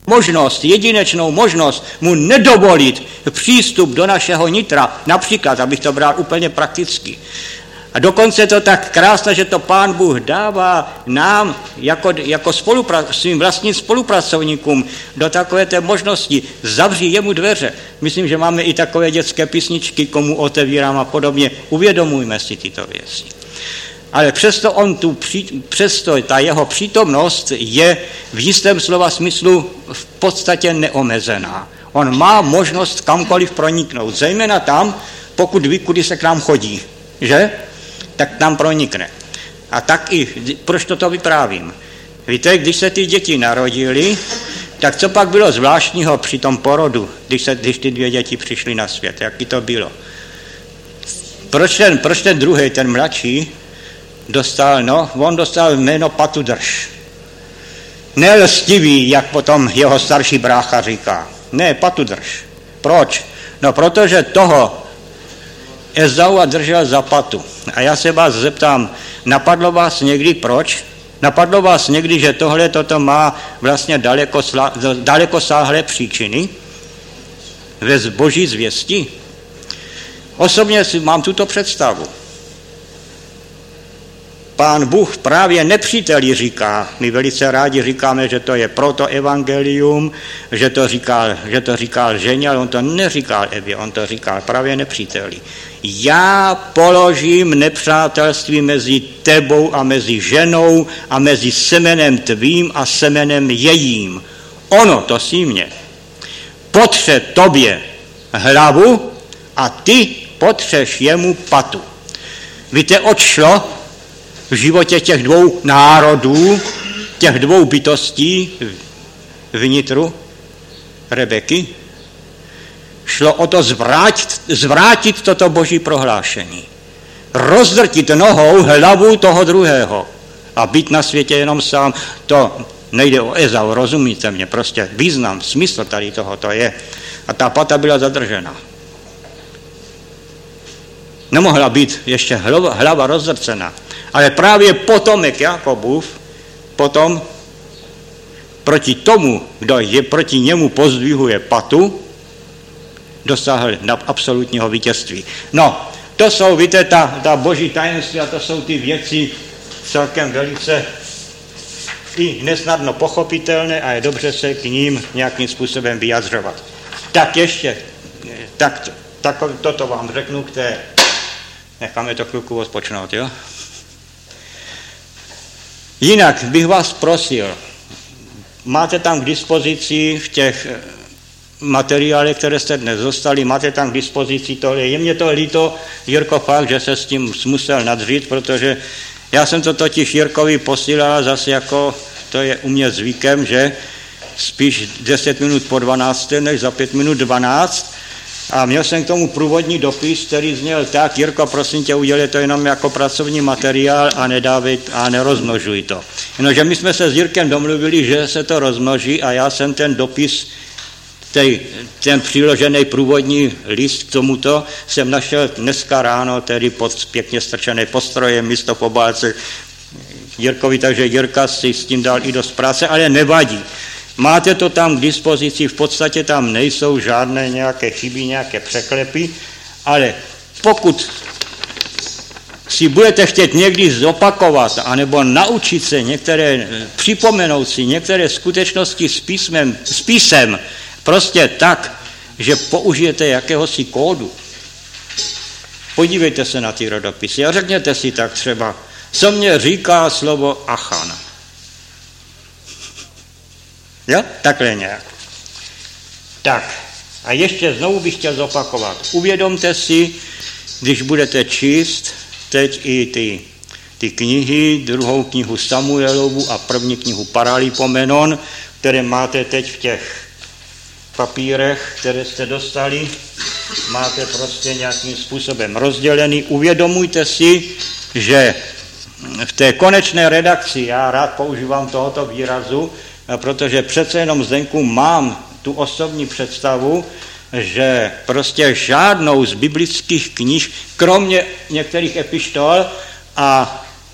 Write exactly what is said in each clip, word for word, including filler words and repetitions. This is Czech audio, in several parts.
možnost, jedinečnou možnost mu nedovolit přístup do našeho nitra, například, abych to bral úplně prakticky. A dokonce je to tak krásné, že to Pán Bůh dává nám jako, jako spolupra- svým vlastním spolupracovníkům do takové té možnosti zavří jemu dveře. Myslím, že máme i takové dětské písničky, komu otevírám a podobně. Uvědomujme si tyto věci. Ale přesto, on tu, přesto ta jeho přítomnost je v jistém slova smyslu v podstatě neomezená. On má možnost kamkoliv proniknout, zejména tam, pokud ví, kudy se k nám chodí, že? Tak tam pronikne. A tak i, proč toto vyprávím? Víte, když se ty děti narodily, tak co pak bylo zvláštního při tom porodu, když, se, když ty dvě děti přišly na svět? Jaký to bylo? Proč ten, proč ten druhý, ten mladší, dostal, no, on dostal jméno Patudrž. Nelstivý, jak potom jeho starší brácha říká. Ne, Patudrž. Proč? No, protože toho Ezaua držel za patu. A já se vás zeptám, napadlo vás někdy proč? Napadlo vás někdy, že tohle toto má vlastně daleko, daleko sáhlé příčiny ve boží zvěsti? Osobně si mám tuto představu. Pán Bůh právě nepříteli říká, my velice rádi říkáme, že to je proto evangelium, že to říkal, že to říkal ženě, ale on to neříkal Evě, on to říkal právě nepříteli. Já položím nepřátelství mezi tebou a mezi ženou a mezi semenem tvým a semenem jejím. Ono, to si mě, potře tobě hlavu a ty potřeš jemu patu. Víte, oč šlo v životě těch dvou národů, těch dvou bytostí vnitru Rebeky? Šlo o to zvrátit, zvrátit toto boží prohlášení. Rozdrtit nohou hlavu toho druhého a být na světě jenom sám. To nejde o Ezau, rozumíte mě, prostě význam, smysl tady tohoto je. A ta pata byla zadržena. Nemohla být ještě hlava, hlava rozdrcena. Ale právě potomek Jakobův potom proti tomu, kdo je proti němu pozdvihuje patu, dosáhl na absolutního vítězství. No, to jsou, víte, ta, ta boží tajemství a to jsou ty věci celkem velice i nesnadno pochopitelné a je dobře se k ním nějakým způsobem vyjadřovat. Tak ještě, tak, tak toto vám řeknu k té, necháme to chvilku odpočnout, jo? Jinak bych vás prosil, máte tam k dispozici v těch materiálech, které jste dnes dostali, máte tam k dispozici tohle. Je mě to líto, Jirko, fakt, že se s tím musel nadřít, protože já jsem to totiž Jirkovi posílal zase jako, to je u mě zvykem, že spíš deset minut po dvanácté, než za pět minut dvanáct. A měl jsem k tomu průvodní dopis, který zněl tak: Jirko, prosím tě, udělej to jenom jako pracovní materiál a nedávej a nerozmnožuj to. Jenomže my jsme se s Jirkem domluvili, že se to rozmnoží a já jsem ten dopis, tej, ten přiložený průvodní list k tomuto jsem našel dneska ráno, tedy pod pěkně strčený postrojem, místo v obálce Jirkovi, takže Jirka si s tím dal i dost práce, ale nevadí. Máte to tam k dispozici, v podstatě tam nejsou žádné nějaké chyby, nějaké překlepy, ale pokud si budete chtět někdy zopakovat, anebo naučit se některé, připomenout si některé skutečnosti s písmem, s písem, prostě tak, že použijete jakéhosi kódu. Podívejte se na ty rodopisy a řekněte si tak třeba, co mě říká slovo Achan. Jo? Takhle nějak. Tak. A ještě znovu bych chtěl zopakovat. Uvědomte si, když budete číst teď i ty, ty knihy, druhou knihu Samuelovu a první knihu Paralipomenon, které máte teď v těch papírech, které jste dostali, máte prostě nějakým způsobem rozdělený. Uvědomujte si, že v té konečné redakci, já rád používám tohoto výrazu, protože přece jenom Zdenku mám tu osobní představu, že prostě žádnou z biblických knih, kromě některých epištol a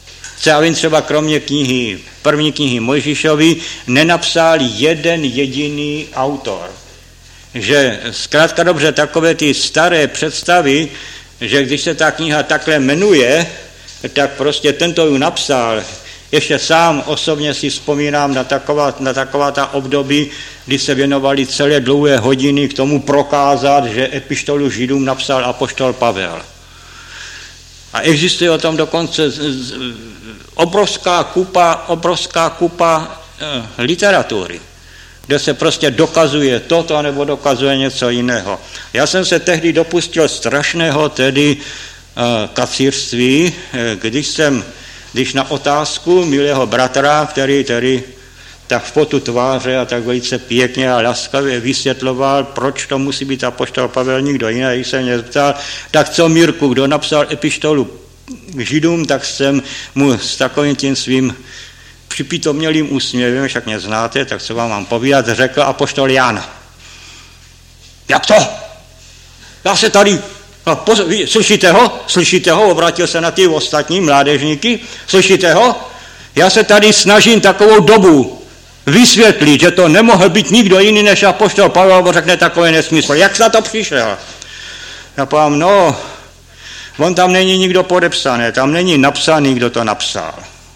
co já vím, třeba kromě knihy, první knihy Mojžíšovi, nenapsal jeden jediný autor. Že zkrátka dobře takové ty staré představy, že když se ta kniha takhle jmenuje, tak prostě tento ji napsal. Ještě sám osobně si vzpomínám na taková, na taková ta období, kdy se věnovali celé dlouhé hodiny k tomu prokázat, že epištolu Židům napsal apoštol Pavel. A existuje o tom dokonce obrovská kupa, obrovská kupa eh, literatury, kde se prostě dokazuje toto, nebo dokazuje něco jiného. Já jsem se tehdy dopustil strašného tedy eh, kacírství, eh, když jsem, když na otázku milého bratra, který tedy tak v potu tváře a tak velice pěkně a laskavě vysvětloval, proč to musí být apoštol Pavel, nikdo jiný, když se mě zeptal, tak co Mirku, kdo napsal epištolu k Židům, tak jsem mu s takovým tím svým připitomělým úsměvem, však mě znáte, tak co vám mám povídat, řekl apoštol Jan. Jak to? Já se tady, no, poz, vy, slyšíte ho? Slyšíte ho? Obrátil se na ty ostatní mládežníky. Slyšíte ho? Já se tady snažím takovou dobu vysvětlit, že to nemohl být nikdo jiný než apoštol Pavel, bo řekne takový nesmysl. Jak na to přišel? Já povím, no, on tam není nikdo podepsaný, tam není napsaný, kdo to napsal.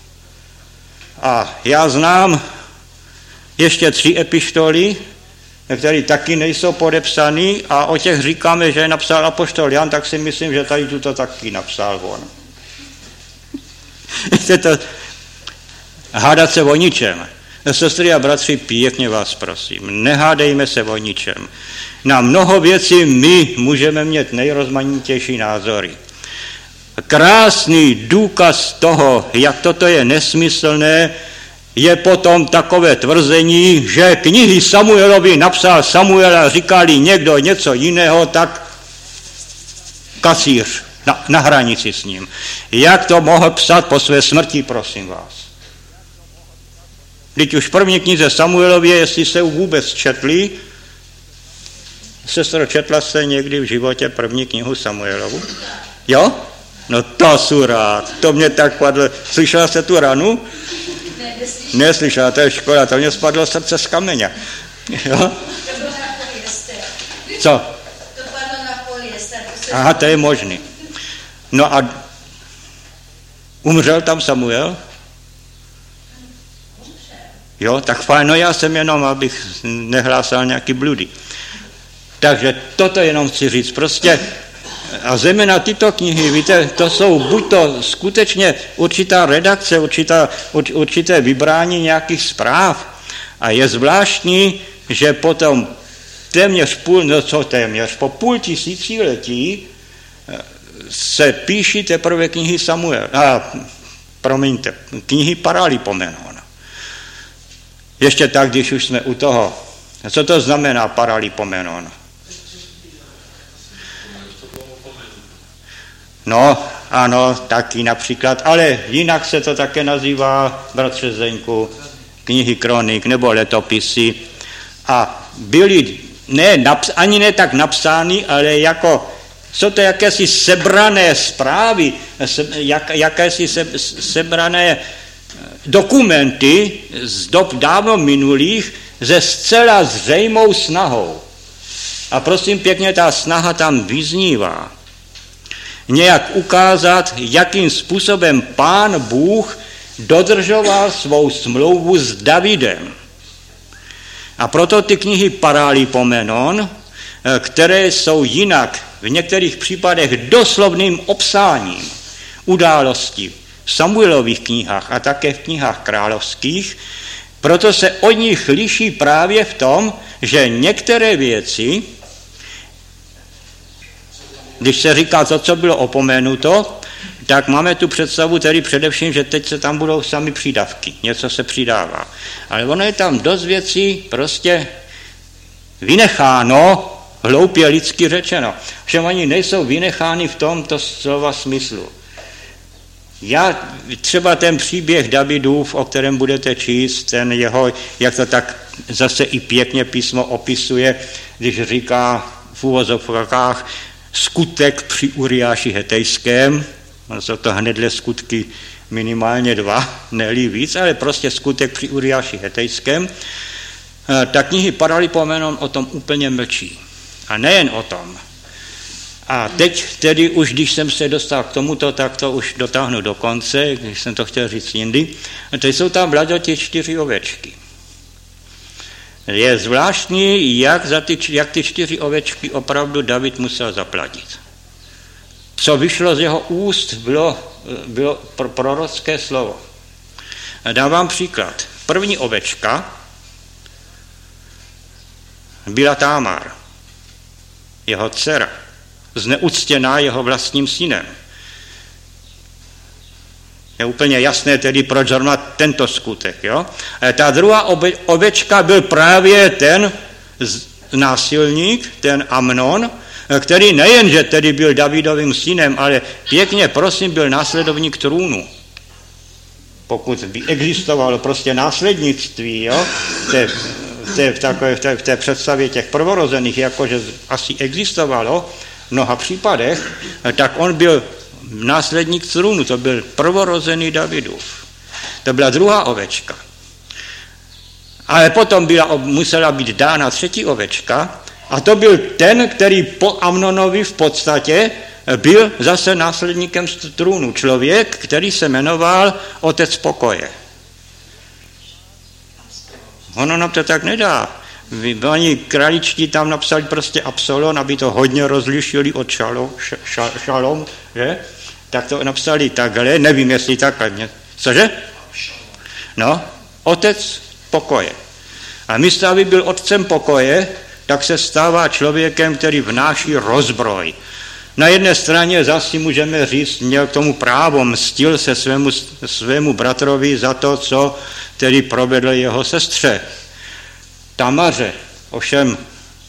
A já znám ještě tři epištoly, které taky nejsou podepsaný a o těch říkáme, že je napsal apoštol Jan, tak si myslím, že tady tuto taky napsal on. to hádat se o ničem. Sestry a bratři, pěkně vás prosím, nehádejme se o ničem. Na mnoho věcí my můžeme mít nejrozmanitější názory. Krásný důkaz toho, jak toto je nesmyslné, je potom takové tvrzení, že knihy Samuelovi napsal Samuel a říkali někdo něco jiného, tak kacíř na, na hranici s ním. Jak to mohl psat po své smrti, prosím vás? Vždyť už v první knize Samuelově, jestli se vůbec četli, sestro, četla jste někdy v životě první knihu Samuelovu? Jo? No to jsou rád, to mě tak padlo. Slyšela jste tu ranu? Ne, neslyšela. Neslyšela, to je škoda, to mě spadlo srdce z kameně. Jo? To bylo na polyester. Co? To padlo na polyester. Aha, to je možný. No a umřel tam Samuel? Jo, tak fajn, no já jsem jenom, abych nehlásal nějaký bludy. Takže toto jenom chci říct, prostě a zejména tyto knihy, víte, to jsou buď to skutečně určitá redakce, určitá, ur, určité vybrání nějakých zpráv a je zvláštní, že potom téměř půl, no co téměř, po půl tisíciletí se píší teprve knihy Samuel, a promiňte, knihy Paralipomenon. Ještě tak, když už jsme u toho. Co to znamená Paralipomenon? No, ano, taky například, ale jinak se to také nazývá, bratře Zdeňku, knihy kronik nebo letopisy. A byly ne, naps, ani ne tak napsány, ale jako, jsou to jakési sebrané zprávy, se, jak, jakési se, sebrané dokumenty z dob dávno minulých se zcela zřejmou snahou. A prosím pěkně, ta snaha tam vyznívá. Nějak ukázat, jakým způsobem Pán Bůh dodržoval svou smlouvu s Davidem. A proto ty knihy Paralipomenon, které jsou jinak v některých případech doslovným obsáním událostí v Samuelových knihách a také v knihách královských, proto se od nich liší právě v tom, že některé věci, když se říká to, co bylo opomenuto, tak máme tu představu tedy především, že teď se tam budou sami přídavky, něco se přidává. Ale ono je tam dost věcí prostě vynecháno, hloupě lidsky řečeno, že oni nejsou vynechány v tomto slova smyslu. Já třeba ten příběh Davidův, o kterém budete číst, ten jeho, jak to tak zase i pěkně písmo opisuje, když říká v úvozovkách skutek při Uriáši Hetejském, ono jsou to hnedle skutky minimálně dva, ne-li víc, ale prostě skutek při Uriáši Hetejském, ta knihy Paralipomenon o tom úplně mlčí. A nejen o tom. A teď tedy už, když jsem se dostal k tomuto, tak to už dotáhnu do konce, když jsem to chtěl říct jindy. A teď jsou tam, Vlaďo, ty čtyři ovečky. Je zvláštní, jak, za ty, jak ty čtyři ovečky opravdu David musel zaplatit. Co vyšlo z jeho úst, bylo, bylo prorocké slovo. Dám vám příklad. První ovečka byla Támar, jeho dcera, zneuctěná jeho vlastním synem. Je úplně jasné tedy, proč zrovna tento skutek. Jo? A ta druhá ovečka byl právě ten násilník, ten Amnon, který nejenže tedy byl Davidovým synem, ale pěkně, prosím, byl následovník trůnu. Pokud by existovalo prostě následnictví, jo, v té, v té, v takové, v té, v té představě těch prvorozených, jakože asi existovalo v mnoha případech, tak on byl následník trůnu, to byl prvorozený Davidův. To byla druhá ovečka. Ale potom byla, musela být dána třetí ovečka, a to byl ten, který po Amnonovi v podstatě byl zase následníkem trůnu. Člověk, který se jmenoval Otec pokoje. Ono nám to tak nedá. Oni kraličtí tam napsali prostě Absalon, aby to hodně rozlišili od Šalom, šal, šalom, že? Tak to napsali takhle, nevím, jestli takhle. Cože? No, Otec pokoje. A místo, aby byl otcem pokoje, tak se stává člověkem, který vnáší rozbroj. Na jedné straně zase můžeme říct, měl k tomu právo, mstil se svému, svému bratrovi za to, co tedy provedl jeho sestře Tamaře. Ovšem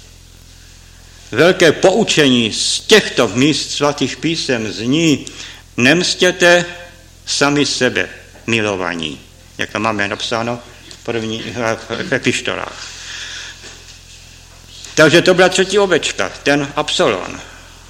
velké poučení z těchto míst svatých písem zní: nemstěte sami sebe, milovaní, jak to máme napsáno v první v epištolách. Takže to byla třetí ovečka, ten Absalon.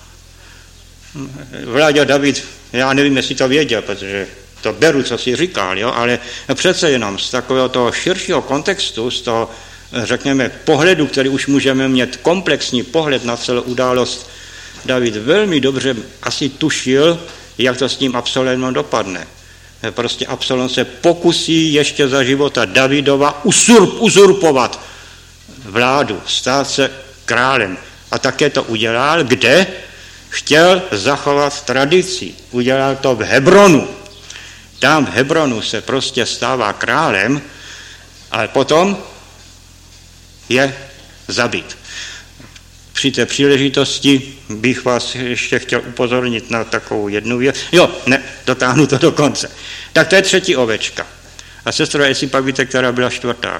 Vláďa David, já nevím, jestli to věděl, protože to beru, co si říkal, jo, ale přece jenom z takového toho širšího kontextu, z toho, řekněme, pohledu, který už můžeme mít komplexní pohled na celou událost, David velmi dobře asi tušil, jak to s tím Absalonem dopadne. Prostě Absalom se pokusí ještě za života Davidova usurp, uzurpovat vládu, stát se králem. A také to udělal, kde chtěl zachovat tradici. Udělal to v Hebronu. Tam v Hebronu se prostě stává králem, ale potom je zabit. Při té příležitosti bych vás ještě chtěl upozornit na takovou jednu věc. Jo, ne, dotáhnu to do konce. Tak to je třetí ovečka. A sestro, jestli pak víte, která byla čtvrtá?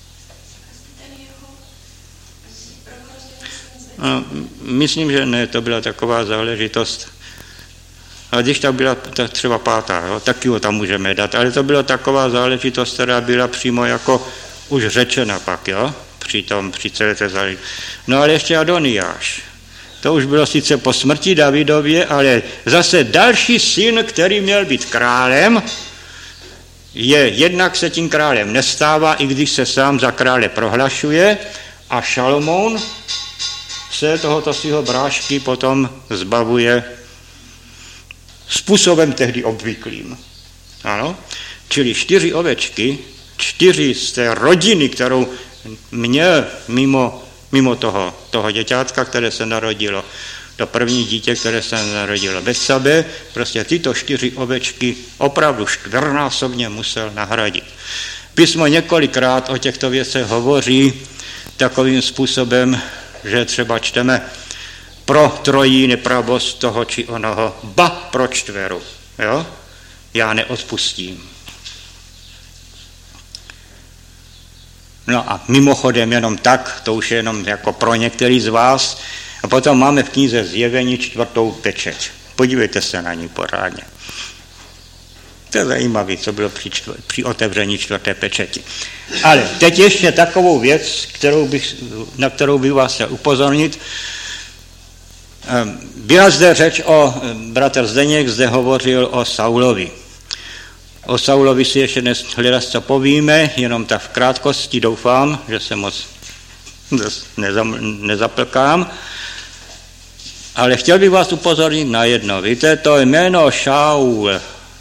No, myslím, že ne, to byla taková záležitost. A když ta byla tak třeba pátá, jo, taky ho tam můžeme dát, ale to byla taková záležitost, která byla přímo jako už řečena pak, jo, při tom, při celé té záležitosti. No ale ještě Adoniáš. To už bylo sice po smrti Davidově, ale zase další syn, který měl být králem, je jednak se tím králem nestává, i když se sám za krále prohlašuje, a Šalomoun se tohoto svého brášky potom zbavuje způsobem tehdy obvyklým. Ano? Čili čtyři ovečky, čtyři z té rodiny, kterou měl mimo, mimo toho, toho děťátka, které se narodilo, to první dítě, které se narodilo Betsabe, prostě tyto čtyři ovečky opravdu čtyřnásobně musel nahradit. Písmo několikrát o těchto věcech hovoří takovým způsobem, že třeba čteme pro trojí nepravost toho či onoho, ba pro čtveru. Jo? Já neodpustím. No a mimochodem jenom tak, to už je jenom jako pro některý z vás. A potom máme v knize Zjevení čtvrtou pečeť. Podívejte se na ní pořádně. To je zajímavé, co bylo při, čtvr, při otevření čtvrté pečeti. Ale teď ještě takovou věc, kterou bych, na kterou bych vás chtěl upozornit. Byla zde řeč o, bratr Zdeněk zde hovořil o Saulovi. O Saulovi si ještě dnes hledat, co povíme, jenom tak v krátkosti doufám, že se moc nezaplkám. Ale chtěl bych vás upozornit na jedno. Víte, to jméno Šaul,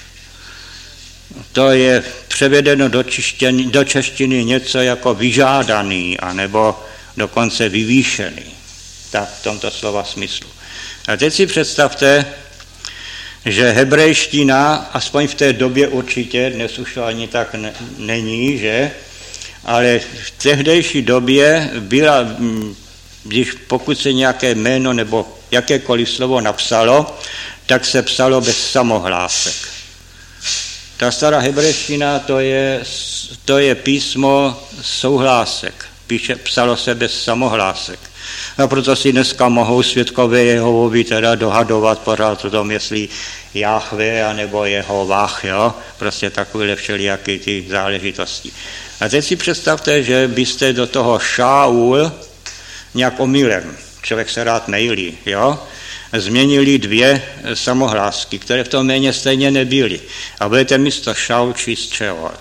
to je převedeno do, čištěny, do češtiny něco jako vyžádaný, anebo dokonce vyvýšený. Tak v tomto slova smyslu. A teď si představte, že hebrejština, aspoň v té době určitě, dnes už to ani tak ne, není, že? Ale v tehdejší době byla, když pokud se nějaké jméno nebo jakékoliv slovo napsalo, tak se psalo bez samohlásek. Ta stará hebrejština, to je, to je písmo souhlásek. Píše, psalo se bez samohlásek. A proto si dneska mohou svědkové Jehovovi teda dohadovat pořád o tom, jestli Jahve anebo Jehovách, jo? Prostě takové všelijaké ty záležitosti. A teď si představte, že byste do toho Šaul nějak omylem, člověk se rád mejlí, jo? Změnili dvě samohlásky, které v tom jméně stejně nebyly. A budete místo Šaul číst Šeol.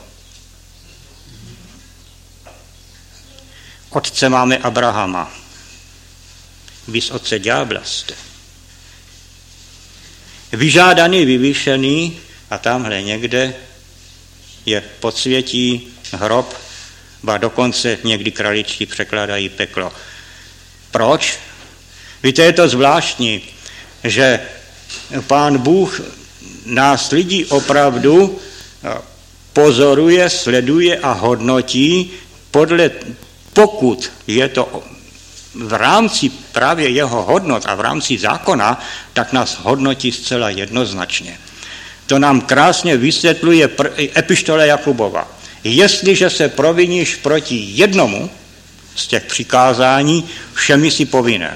Otce máme Abrahama. Vy z otce ďábla jste. Vyžádaný, vyvýšený a tamhle někde je podsvětí, hrob, ba dokonce někdy kraličtí překládají peklo. Proč? Víte, je to zvláštní, že Pán Bůh nás lidí opravdu pozoruje, sleduje a hodnotí podle, pokud je to v rámci právě jeho hodnot a v rámci zákona, tak nás hodnotí zcela jednoznačně. To nám krásně vysvětluje epištola Jakubova. Jestliže se proviníš proti jednomu z těch přikázání, všemi si povinen.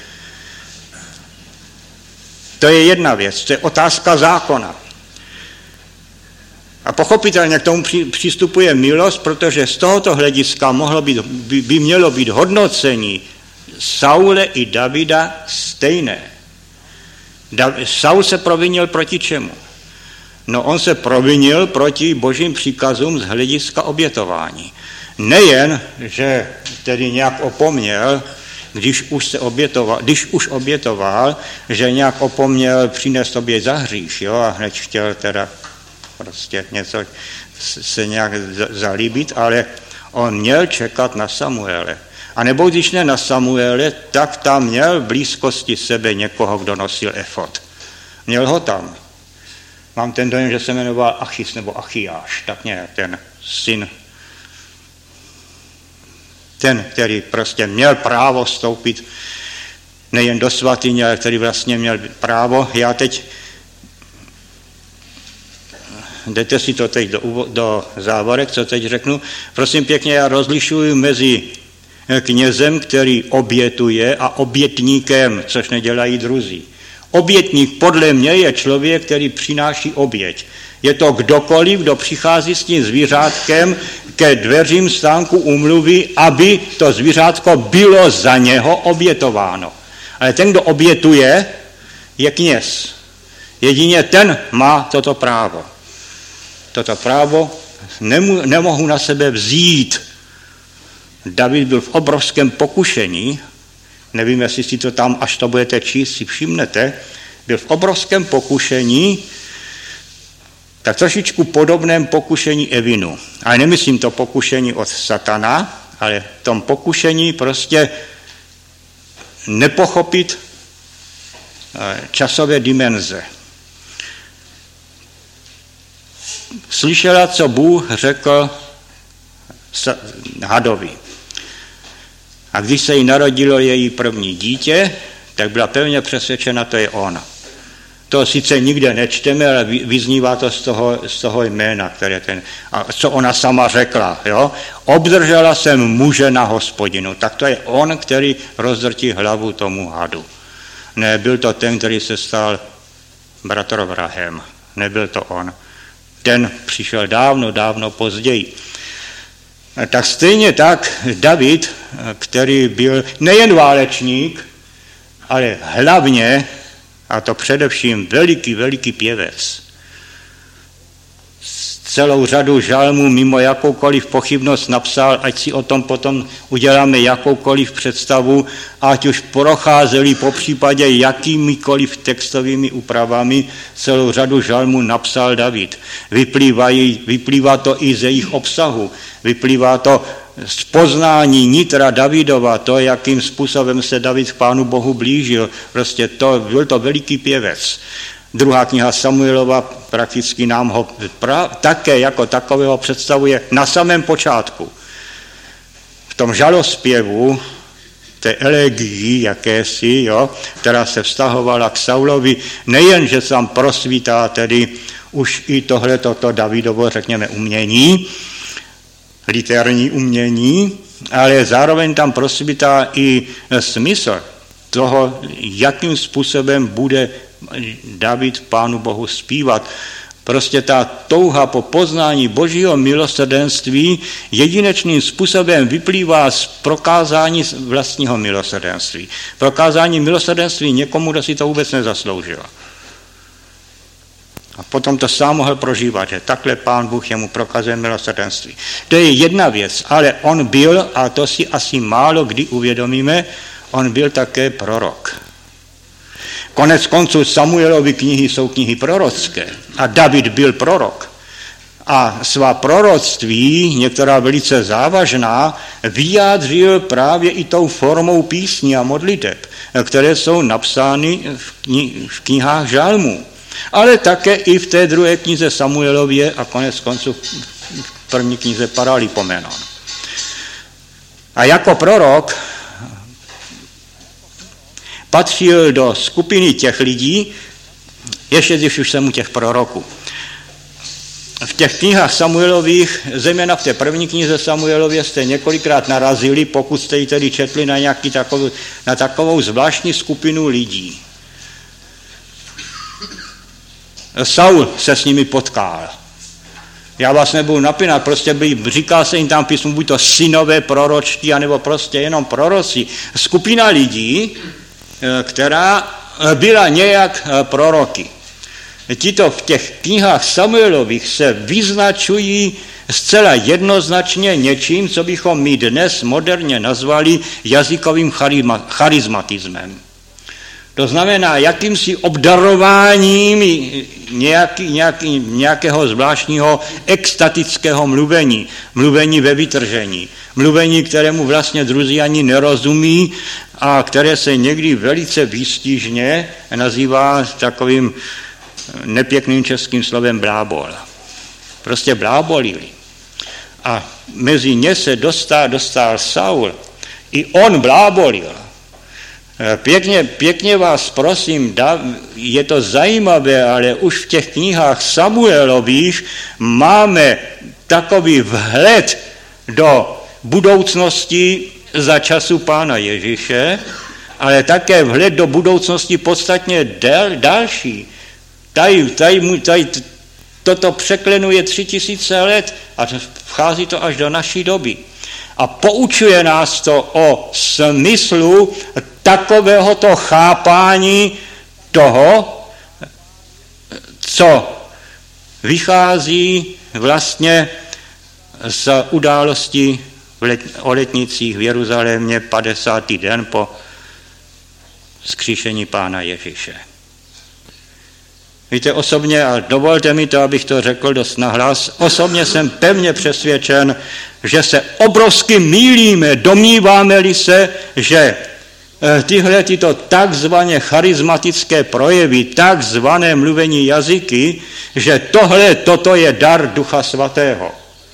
To je jedna věc, to je otázka zákona. A pochopitelně k tomu přistupuje milost, protože z tohoto hlediska mohlo být, by, by mělo být hodnocení Saule i Davida stejné. Da, Saul se provinil proti čemu? No on se provinil proti božím příkazům z hlediska obětování. Nejen, že tedy nějak opomněl, když už, se obětoval, když už obětoval, že nějak opomněl přinést oběť za hřích, jo, a hned chtěl teda prostě něco se nějak zalíbit, ale on měl čekat na Samuele. A nebo když ne na Samuele, tak tam měl v blízkosti sebe někoho, kdo nosil efod. Měl ho tam. Mám ten dojem, že se jmenoval Achis nebo Achiáš, tak nějak ten syn. Ten, který prostě měl právo vstoupit nejen do svatyně, ale který vlastně měl právo. Já teď, jdete si to teď do, do závorek, co teď řeknu. Prosím pěkně, já rozlišuji mezi knězem, který obětuje, a obětníkem, což nedělají druzí. Obětník podle mě je člověk, který přináší oběť. Je to kdokoliv, kdo přichází s tím zvířátkem ke dveřím stánku úmluvy, aby to zvířátko bylo za něho obětováno. Ale ten, kdo obětuje, je kněz. Jedině ten má toto právo. Toto právo nemu, nemohu na sebe vzít. David byl v obrovském pokušení, nevím, jestli si to tam, až to budete číst, si všimnete, byl v obrovském pokušení, tak trošičku podobném pokušení Evinu. Ale nemyslím to pokušení od satana, ale v tom pokušení prostě nepochopit časové dimenze. Slyšela, co Bůh řekl hadovi. A když se jí narodilo její první dítě, tak byla pevně přesvědčena, to je on. To sice nikde nečteme, ale vyznívá to z toho, z toho jména, které ten, a co ona sama řekla. Jo? Obdržela jsem muže na Hospodinu. Tak to je on, který rozdrtí hlavu tomu hadu. Nebyl to ten, který se stal bratrovrahem. Nebyl to on. Ten přišel dávno, dávno později. Tak stejně tak David, který byl nejen válečník, ale hlavně, a to především veliký, veliký pěvec. celou řadu žalmů mimo jakoukoliv pochybnost napsal, ať si o tom potom uděláme jakoukoliv představu, ať už procházeli po případě jakýmikoliv textovými úpravami, celou řadu žalmů napsal David. Vyplývají, vyplývá to i z jejich obsahu, vyplývá to z poznání nitra Davidova, to, jakým způsobem se David k Pánu Bohu blížil, prostě to, byl to veliký pěvec. Druhá kniha Samuelova prakticky nám ho pra, také jako takového představuje na samém počátku. V tom žalospěvu, té elegii jakési, jo, která se vztahovala k Saulovi, nejen, že tam prosvítá tedy už i tohle toto Davidovo, řekněme, umění, literární umění, ale zároveň tam prosvítá i smysl toho, jakým způsobem bude David Pánu Bohu zpívat. Prostě ta touha po poznání Božího milosrdenství jedinečným způsobem vyplývá z prokázání vlastního milosrdenství. Prokázání milosrdenství někomu, kdo si to vůbec nezasloužil. A potom to sám mohl prožívat, že takhle Pán Bůh jemu prokazuje milosrdenství. To je jedna věc, ale on byl, a to si asi málo kdy uvědomíme, on byl také prorok. Konec konců Samuelovy knihy jsou knihy prorocké a David byl prorok. A svá proroctví, některá velice závažná, vyjádřil právě i tou formou písní a modliteb, které jsou napsány v, kni- v knihách žalmů. Ale také i v té druhé knize Samuelově a konec konců v první knize Paralipomenon. A jako prorok patřil do skupiny těch lidí, ještě když už jsem u těch proroků. V těch knihách Samuelových, zejména v té první knize Samuelově, jste několikrát narazili, pokud jste ji tedy četli, na, nějaký takovou, na takovou zvláštní skupinu lidí. Saul se s nimi potkal. Já vás nebudu napínat, prostě by, říká se jim tam písmu, buď to synové proročtí, anebo prostě jenom proroci. Skupina lidí, která byla nějak proroky. Tito v těch knihách Samuelových se vyznačují zcela jednoznačně něčím, co bychom my dnes moderně nazvali jazykovým charizmatismem. To znamená jakýmsi obdarováním nějaký, nějaký, nějakého zvláštního extatického mluvení, mluvení ve vytržení, mluvení, kterému vlastně druzí ani nerozumí a které se někdy velice výstižně nazývá takovým nepěkným českým slovem blábol. Prostě blábolili. A mezi ně se dostal, dostal Saul. I on blábolil. Pěkně, pěkně vás prosím, je to zajímavé, ale už v těch knihách Samuelových máme takový vhled do budoucnosti za času Pána Ježíše, ale také vhled do budoucnosti podstatně del, další. Tady, tady, tady, toto překlenuje tři tisíce let a vchází to až do naší doby. A poučuje nás to o smyslu takovéhoto chápání toho, co vychází vlastně z události o letnicích v Jeruzalémě padesátý den po vzkříšení Pána Ježíše. Víte, osobně, a dovolte mi to, abych to řekl dost nahlas, osobně jsem pevně přesvědčen, že se obrovsky mýlíme, domníváme-li se, že tyhle tyto takzvané charismatické projevy, takzvané mluvení jazyky, že tohle, toto je dar Ducha Svatého.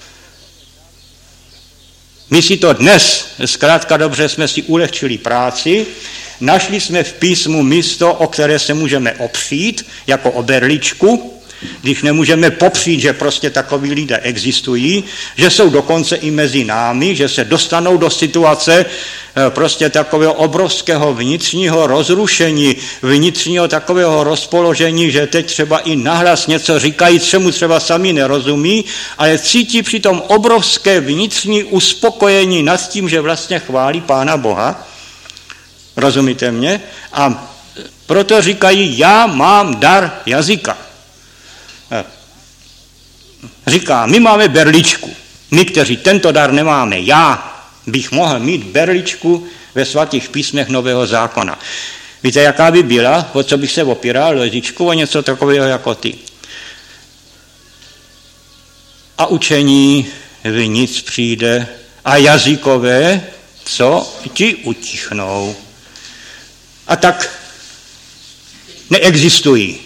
My si to dnes, zkrátka dobře, jsme si ulehčili práci, našli jsme v písmu místo, o které se můžeme opřít, jako o berličku, když nemůžeme popřít, že prostě takoví lidé existují, že jsou dokonce i mezi námi, že se dostanou do situace prostě takového obrovského vnitřního rozrušení, vnitřního takového rozpoložení, že teď třeba i nahlas něco říkají, čemu třeba sami nerozumí, ale cítí přitom obrovské vnitřní uspokojení nad tím, že vlastně chválí Pána Boha. Rozumíte mě? A proto říkají, já mám dar jazyka. říká, my máme berličku, my, kteří tento dar nemáme, já bych mohl mít berličku ve svatých písmech Nového zákona. Víte, jaká by byla, o co bych se opíral, Ježíčku, o něco takového jako ty. A učení v nic přijde a jazykové, co ti utichnou. A tak neexistují.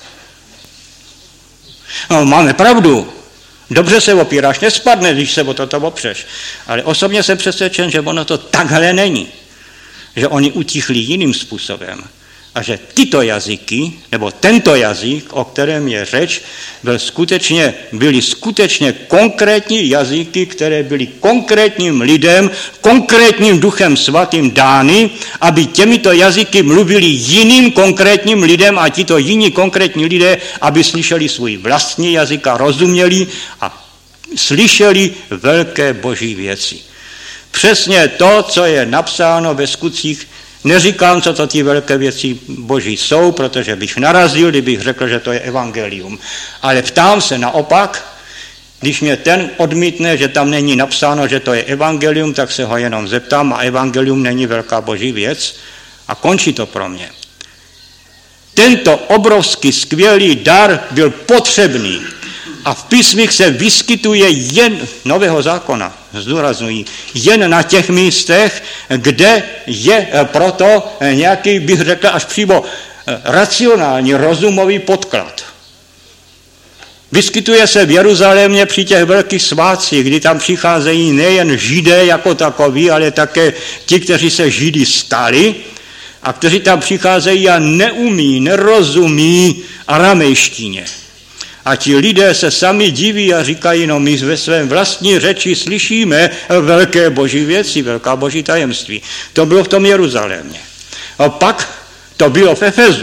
No, máme pravdu. Dobře se opíráš, nespadne, když se o toto opřeš. Ale osobně jsem přesvědčen, že ono to takhle není. Že oni utichli jiným způsobem. A že tyto jazyky, nebo tento jazyk, o kterém je řeč, byl skutečně, byly skutečně konkrétní jazyky, které byly konkrétním lidem, konkrétním duchem svatým dány, aby těmito jazyky mluvili jiným konkrétním lidem a tito jiní konkrétní lidé, aby slyšeli svůj vlastní jazyk a rozuměli a slyšeli velké boží věci. Přesně to, co je napsáno ve skutcích. Neříkám, co to ty velké věci boží jsou, protože bych narazil, kdybych řekl, že to je evangelium. Ale ptám se naopak, když mě ten odmítne, že tam není napsáno, že to je evangelium, tak se ho jenom zeptám a evangelium není velká boží věc a končí to pro mě. Tento obrovský skvělý dar byl potřebný a v písmích se vyskytuje jen Nového zákona, zdůrazňuji, jen na těch místech, kde je proto nějaký, bych řekl, až přímo racionální, rozumový podklad. Vyskytuje se v Jeruzalémě při těch velkých svátcích, kdy tam přicházejí nejen Židé jako takoví, ale také ti, kteří se Židy stali a kteří tam přicházejí a neumí, nerozumí aramejštině. A ti lidé se sami diví a říkají, no my ve svém vlastní řeči slyšíme velké boží věci, velká boží tajemství. To bylo v tom Jeruzalémě. A pak to bylo v Efezu,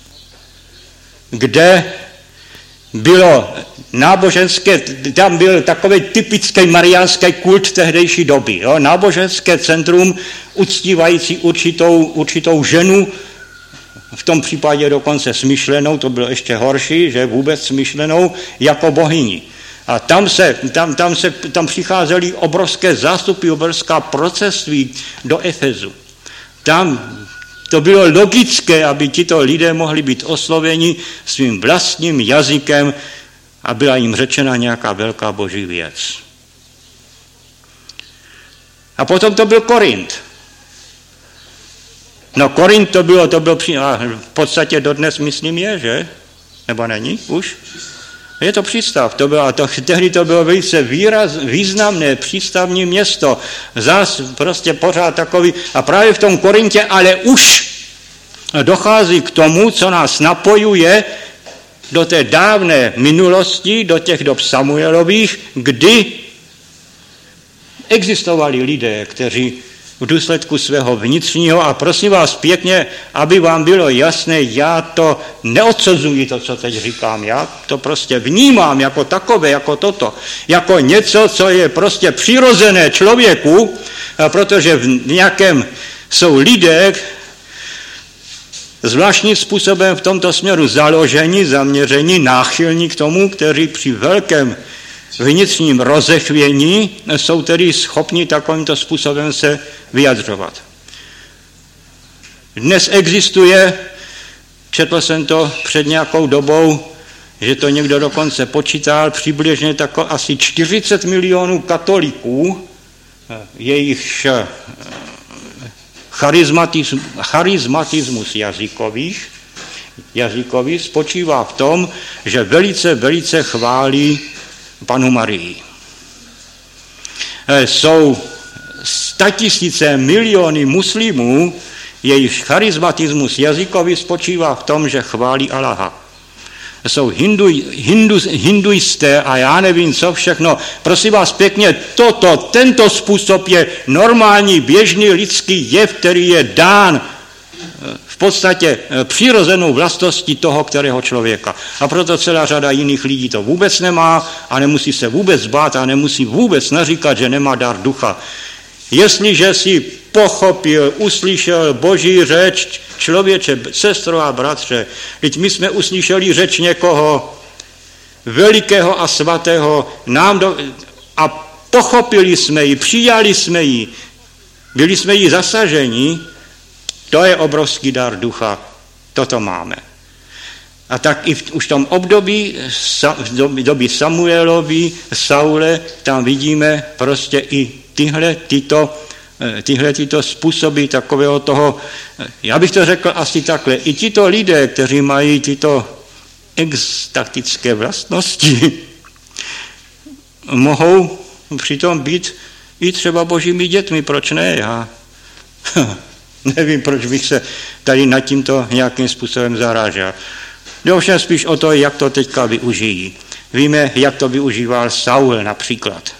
kde bylo náboženské, tam byl takový typický mariánský kult tehdejší doby. Jo? Náboženské centrum uctívající určitou, určitou ženu, v tom případě dokonce smyšlenou, to bylo ještě horší, že vůbec smyšlenou jako bohyni. A tam se, tam, tam se, tam přicházely obrovské zástupy, obrovská procesství do Efezu. Tam to bylo logické, aby tito lidé mohli být osloveni svým vlastním jazykem a byla jim řečena nějaká velká boží věc. A potom to byl Korint. No Korint to bylo, to bylo při, a v podstatě dodnes myslím je, že? Nebo není už? Je to přístav, to bylo, a to, tehdy to bylo velice výraz, významné přístavní město, zás prostě pořád takový, a právě v tom Korintě, ale už dochází k tomu, co nás napojuje do té dávné minulosti, do těch dob Samuelových, kdy existovali lidé, kteří v důsledku svého vnitřního, a prosím vás pěkně, aby vám bylo jasné, já to neodsuzuji, to, co teď říkám, já to prostě vnímám jako takové, jako toto, jako něco, co je prostě přirozené člověku, protože v nějakém jsou lidé zvláštním způsobem v tomto směru založení, zaměření, náchylní k tomu, kteří při velkém vnitřním rozechvění jsou tedy schopni takovýmto způsobem se vyjadřovat. Dnes existuje, četl jsem to před nějakou dobou, že to někdo dokonce počítal, přibližně tako asi čtyřicet milionů katolíků, jejich charizmatismus, charizmatismus jazykových, jazykový spočívá v tom, že velice, velice chválí Panu Marii. Jsou statisíce, miliony muslimů, jejich charizmatismus jazykový spočívá v tom, že chválí Allaha. Jsou hindu, hindu, hinduisté a já nevím co všechno. Prosím vás pěkně, toto, tento způsob je normální, běžný lidský jev, který je dán v podstatě přirozenou vlastností toho, kterého člověka. A proto celá řada jiných lidí to vůbec nemá a nemusí se vůbec bát a nemusí vůbec naříkat, že nemá dar ducha. Jestliže si pochopil, uslyšel boží řeč, člověče, sestro a bratře, teď my jsme uslyšeli řeč někoho, velikého a svatého nám do, a pochopili jsme ji, přijali jsme ji, byli jsme ji zasaženi, to je obrovský dar ducha, toto máme. A tak i v, už v tom období, v době Samuelovi, Saule, tam vidíme prostě i tyhle tyto, tyhle tyto způsoby takového toho, já bych to řekl asi takhle, i tito lidé, kteří mají tyto extatické vlastnosti, mohou přitom být i třeba božími dětmi, proč ne? Já nevím, proč bych se tady nad tímto nějakým způsobem zarážel. Jde ovšem spíš o to, jak to teďka využijí. Víme, jak to využíval Saul například.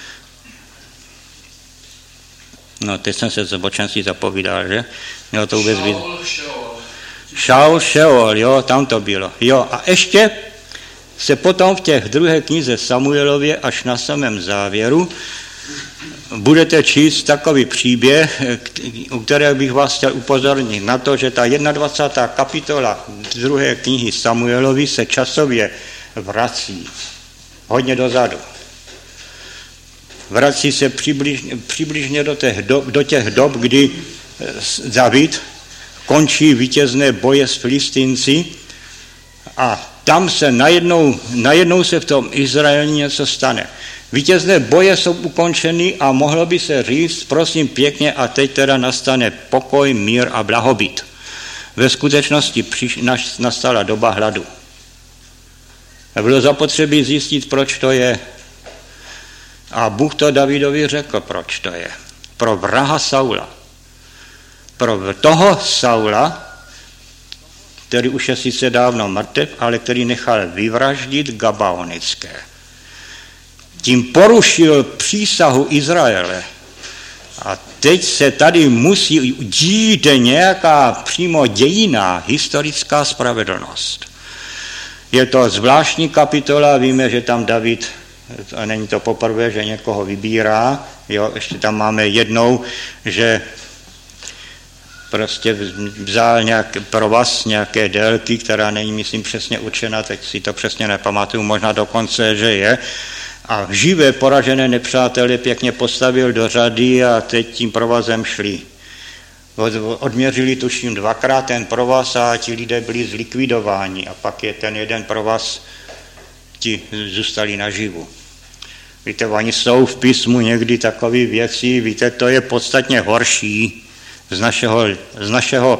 No, teď jsem se z obočenství zapovídal, že? Mělo to vůbec být. Šaul, Šeol, jo, tam to bylo. Jo, a ještě se potom v těch druhé knize Samuelově až na samém závěru budete číst takový příběh, u kterého bych vás chtěl upozornit na to, že ta dvacátá jedna kapitola druhé knihy Samuelovi se časově vrací hodně dozadu. Vrací se přibližně, přibližně do těch, dob, do těch dob, kdy David končí vítězné boje s Filistinci a tam se najednou, najednou se v tom Izraeli něco stane. Vítězné boje jsou ukončeny a mohlo by se říct, prosím pěkně, a teď teda nastane pokoj, mír a blahobyt. Ve skutečnosti přiš, nastala doba hladu. A bylo zapotřebí zjistit, proč to je. A Bůh to Davidovi řekl, proč to je. Pro vraha Saula. Pro toho Saula, který už je sice dávno mrtev, ale který nechal vyvraždit Gabaonické. Tím porušil přísahu Izraele. A teď se tady musí dít nějaká přímo dějinná historická spravedlnost. Je to zvláštní kapitola, víme, že tam David, a není to poprvé, že někoho vybírá, jo, ještě tam máme jednou, že prostě vzal nějak, pro vás nějaké délky, která není, myslím, přesně určena, teď si to přesně nepamatuju, možná dokonce, že je, a živé poražené nepřátele pěkně postavil do řady a teď tím provazem šli. Odměřili tuším dvakrát ten provaz a ti lidé byli zlikvidováni a pak je ten jeden provaz, ti zůstali naživu. Víte, oni jsou v písmu někdy takové věci, víte, to je podstatně horší z našeho, z našeho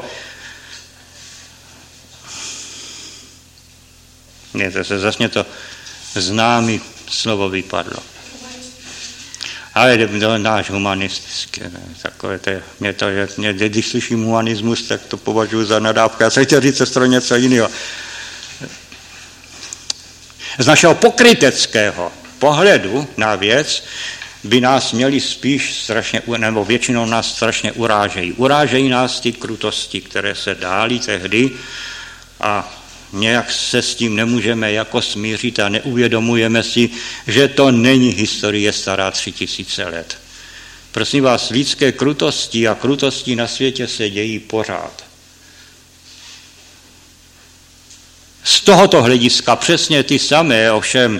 ne, to se zase to známý slovo vypadlo. Ale to náš humanistický, takové to je, mě to, že mě, když slyším humanismus, tak to považuji za nadávku. Já se chtěl říct sestro něco jiného. Z našeho pokryteckého pohledu na věc by nás měli spíš strašně, nebo většinou nás strašně urážejí. Urážejí nás ty krutosti, které se dály tehdy a nějak se s tím nemůžeme jako smířit a neuvědomujeme si, že to není historie stará tři tisíce let. Prosím vás, lidské krutosti a krutosti na světě se dějí pořád. Z tohoto hlediska přesně ty samé, ovšem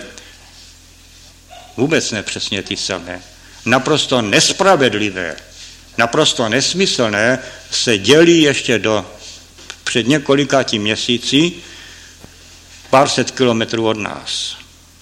vůbec nepřesně ty samé, naprosto nespravedlivé, naprosto nesmyslné, se dělí ještě do před několika měsíci pár set kilometrů od nás.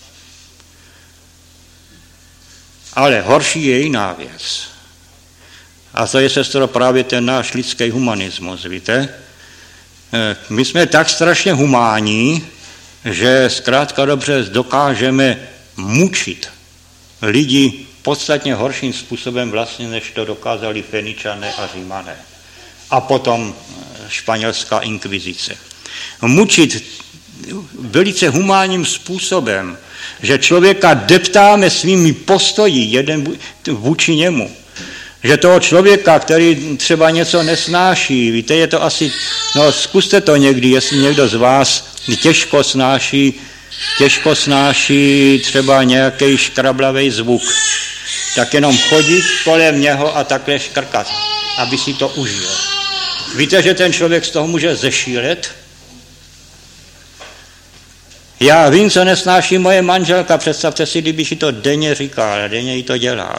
Ale horší je jiná věc. A to je, sestro, právě ten náš lidský humanismus, víte? My jsme tak strašně humánní, že zkrátka dobře dokážeme mučit lidi podstatně horším způsobem vlastně, než to dokázali Feničané a Římané. A potom španělská inkvizice. Mučit velice humánním způsobem, že člověka deptáme svými postoji jeden vůči němu. Že toho člověka, který třeba něco nesnáší, víte, je to asi, no zkuste to někdy, jestli někdo z vás těžko snáší, těžko snáší třeba nějaký škrablavý zvuk, tak jenom chodit kolem něho a takhle škrkat, aby si to užil. Víte, že ten člověk z toho může zešílet? Já vím, co nesnáší moje manželka, představte si, kdyby si to denně říkal, ale denně jí to dělal.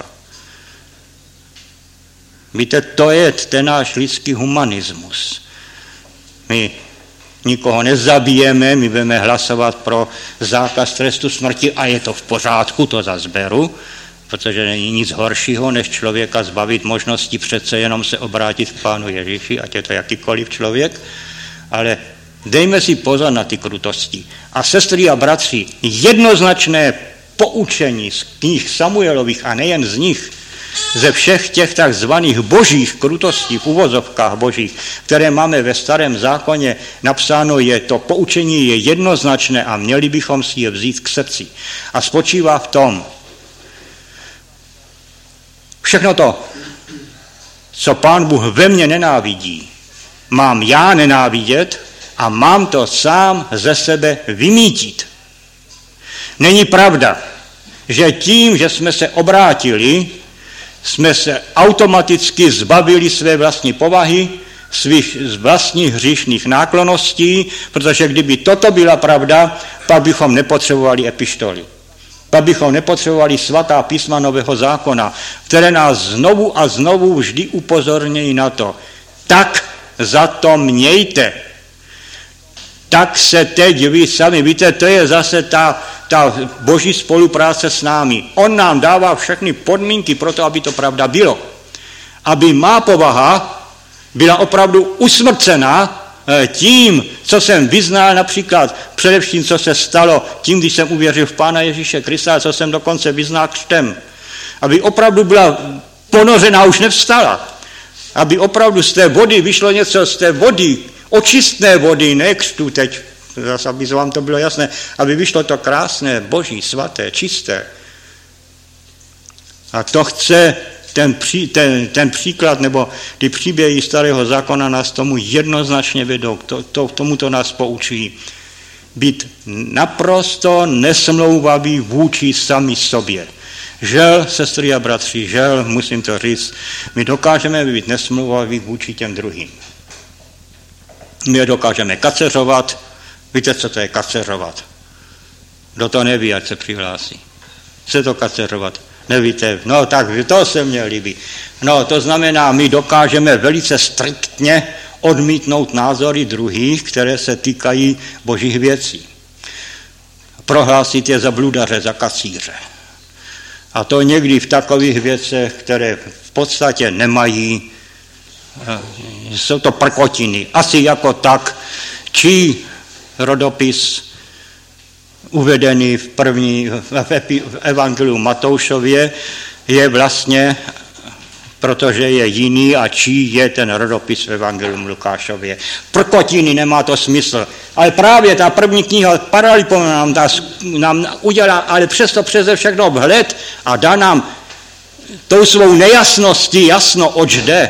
Víte, to je ten náš lidský humanismus. My nikoho nezabijeme, my budeme hlasovat pro zákaz trestu smrti a je to v pořádku, to zas beru, protože není nic horšího, než člověka zbavit možnosti přece jenom se obrátit k Pánu Ježíši, ať je to jakýkoliv člověk, ale dejme si pozor na ty krutosti. A sestry a bratři, jednoznačné poučení z knih Samuelových a nejen z nich, ze všech těch takzvaných božích krutostí, v uvozovkách božích, které máme ve Starém zákoně napsáno, je to poučení je jednoznačné a měli bychom si je vzít k srdci. A spočívá v tom, všechno to, co Pán Bůh ve mně nenávidí, mám já nenávidět a mám to sám ze sebe vymítit. Není pravda, že tím, že jsme se obrátili, jsme se automaticky zbavili své vlastní povahy, svých vlastních hříšných náklonností, protože kdyby toto byla pravda, pak bychom nepotřebovali epištoly. Pak bychom nepotřebovali svatá písma Nového zákona, které nás znovu a znovu vždy upozorňují na to. Tak za to mějte. Tak se teď vy sami, víte, to je zase ta, ta boží spolupráce s námi. On nám dává všechny podmínky pro to, aby to pravda bylo. Aby má povaha byla opravdu usmrcena tím, co jsem vyznal, například především, co se stalo tím, když jsem uvěřil v Pána Ježíše Krista, co jsem dokonce vyznal křtem. Aby opravdu byla ponořená, už nevstala. Aby opravdu z té vody vyšlo něco, z té vody, očistné vody, ne křtu teď, zase, aby vám to bylo jasné, aby vyšlo to krásné, boží, svaté, čisté. A kdo chce ten, pří, ten, ten příklad, nebo ty příběhy Starého zákona nás tomu jednoznačně vedou, to, to, tomu to nás poučí. Být naprosto nesmlouvavý vůči sami sobě. Žel, sestry a bratři, žel, musím to říct, my dokážeme být nesmlouvaví vůči těm druhým. My je dokážeme kaceřovat. Víte, co to je kaceřovat? Kdo to neví, ať se přihlásí. Co to kaceřovat? Nevíte? No tak to se mně líbí. No to znamená, my dokážeme velice striktně odmítnout názory druhých, které se týkají božích věcí. Prohlásit je za bludaře, za kacíře. A to někdy v takových věcech, které v podstatě nemají, jsou to prkotiny. Asi jako tak, čí rodopis uvedený v první v, epi, v Evangeliu Matoušově je vlastně, protože je jiný a čí je ten rodopis v Evangeliu Lukášově. Prkotiny, nemá to smysl. Ale právě ta první kniha Paralipom nám, nám udělá, ale přesto přeze všechno vhled a dá nám tou svou nejasností jasno, oč jde.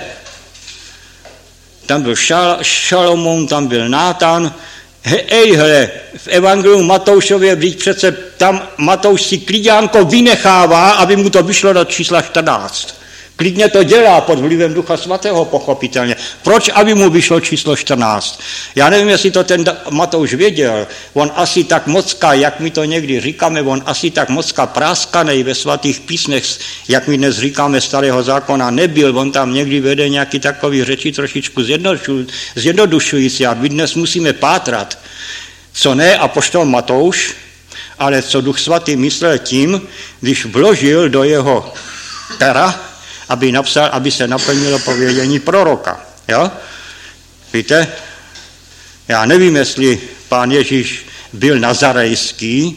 Tam byl Šal, Šalomoun, tam byl Nátan. Hej, hele, v Evangeliu Matoušově, když přece tam Matouš si klidňánko vynechává, aby mu to vyšlo do čísla čtrnáct. Klidně to dělá pod vlivem Ducha Svatého, pochopitelně. Proč, aby mu vyšlo číslo čtrnáct? Já nevím, jestli to ten Matouš věděl. On asi tak mocka, jak my to někdy říkáme, on asi tak mocka práskanej ve svatých písmech, jak my dnes říkáme Starého zákona, nebyl. On tam někdy vede nějaký takový řeči trošičku zjednodušující a my dnes musíme pátrat, co ne apoštol Matouš, ale co Duch Svatý myslel tím, když vložil do jeho pera, aby, napsal, aby se naplnilo povědění proroka. Jo? Víte? Já nevím, jestli Pán Ježíš byl nazarejský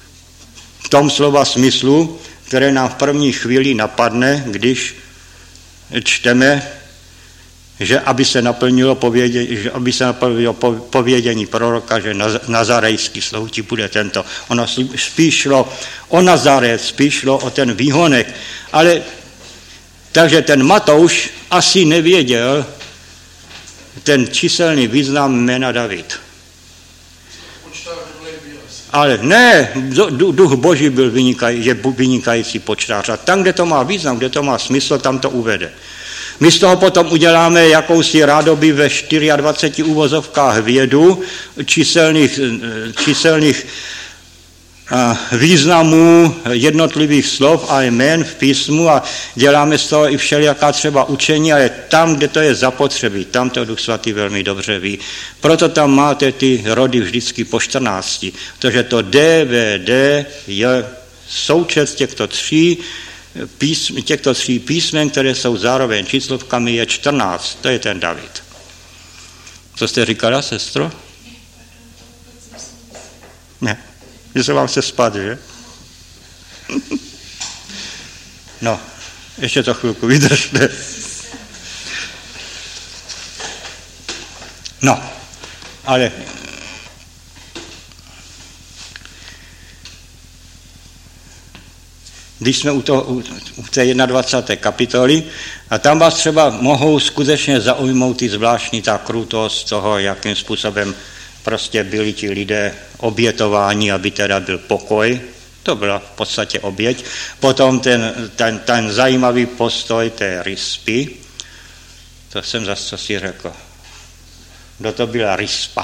v tom slova smyslu, které nám v první chvíli napadne, když čteme, že aby se naplnilo povědění, že aby se naplnilo povědění proroka, že nazarejský slouti bude tento. Ono spíš šlo o Nazaret, spíš šlo o ten výhonek, ale takže ten Matouš asi nevěděl ten číselný význam jména David. Ale ne, duch Boží byl vynikající, je vynikající počtář. A tam, kde to má význam, kde to má smysl, tam to uvede. My z toho potom uděláme jakousi rádoby ve dvaceti čtyřech uvozovkách vědu číselných, číselných významů jednotlivých slov a jmén v písmu a děláme z toho i všelijaká třeba učení, ale tam, kde to je zapotřebí, tam to Duch Svatý velmi dobře ví. Proto tam máte ty rody vždycky po čtrnácti, protože to D, V, D je součet těchto tří písm, těchto tří písmen, které jsou zároveň číslovkami, je čtrnáct. To je ten David. Co jste říkala, sestro? Ne. Že se vám chce spát, že? No, ještě to chvilku vydržte. No, ale když jsme u, toho, u, u té dvacáté jedné kapitoly, a tam vás třeba mohou skutečně zaujmout ty zvláštní ta krutost toho, jakým způsobem prostě byli ti lidé obětováni, aby teda byl pokoj. To byla v podstatě oběť. Potom ten, ten, ten zajímavý postoj té Rispy. To jsem zase co si řekl. Kdo to byla Rispa?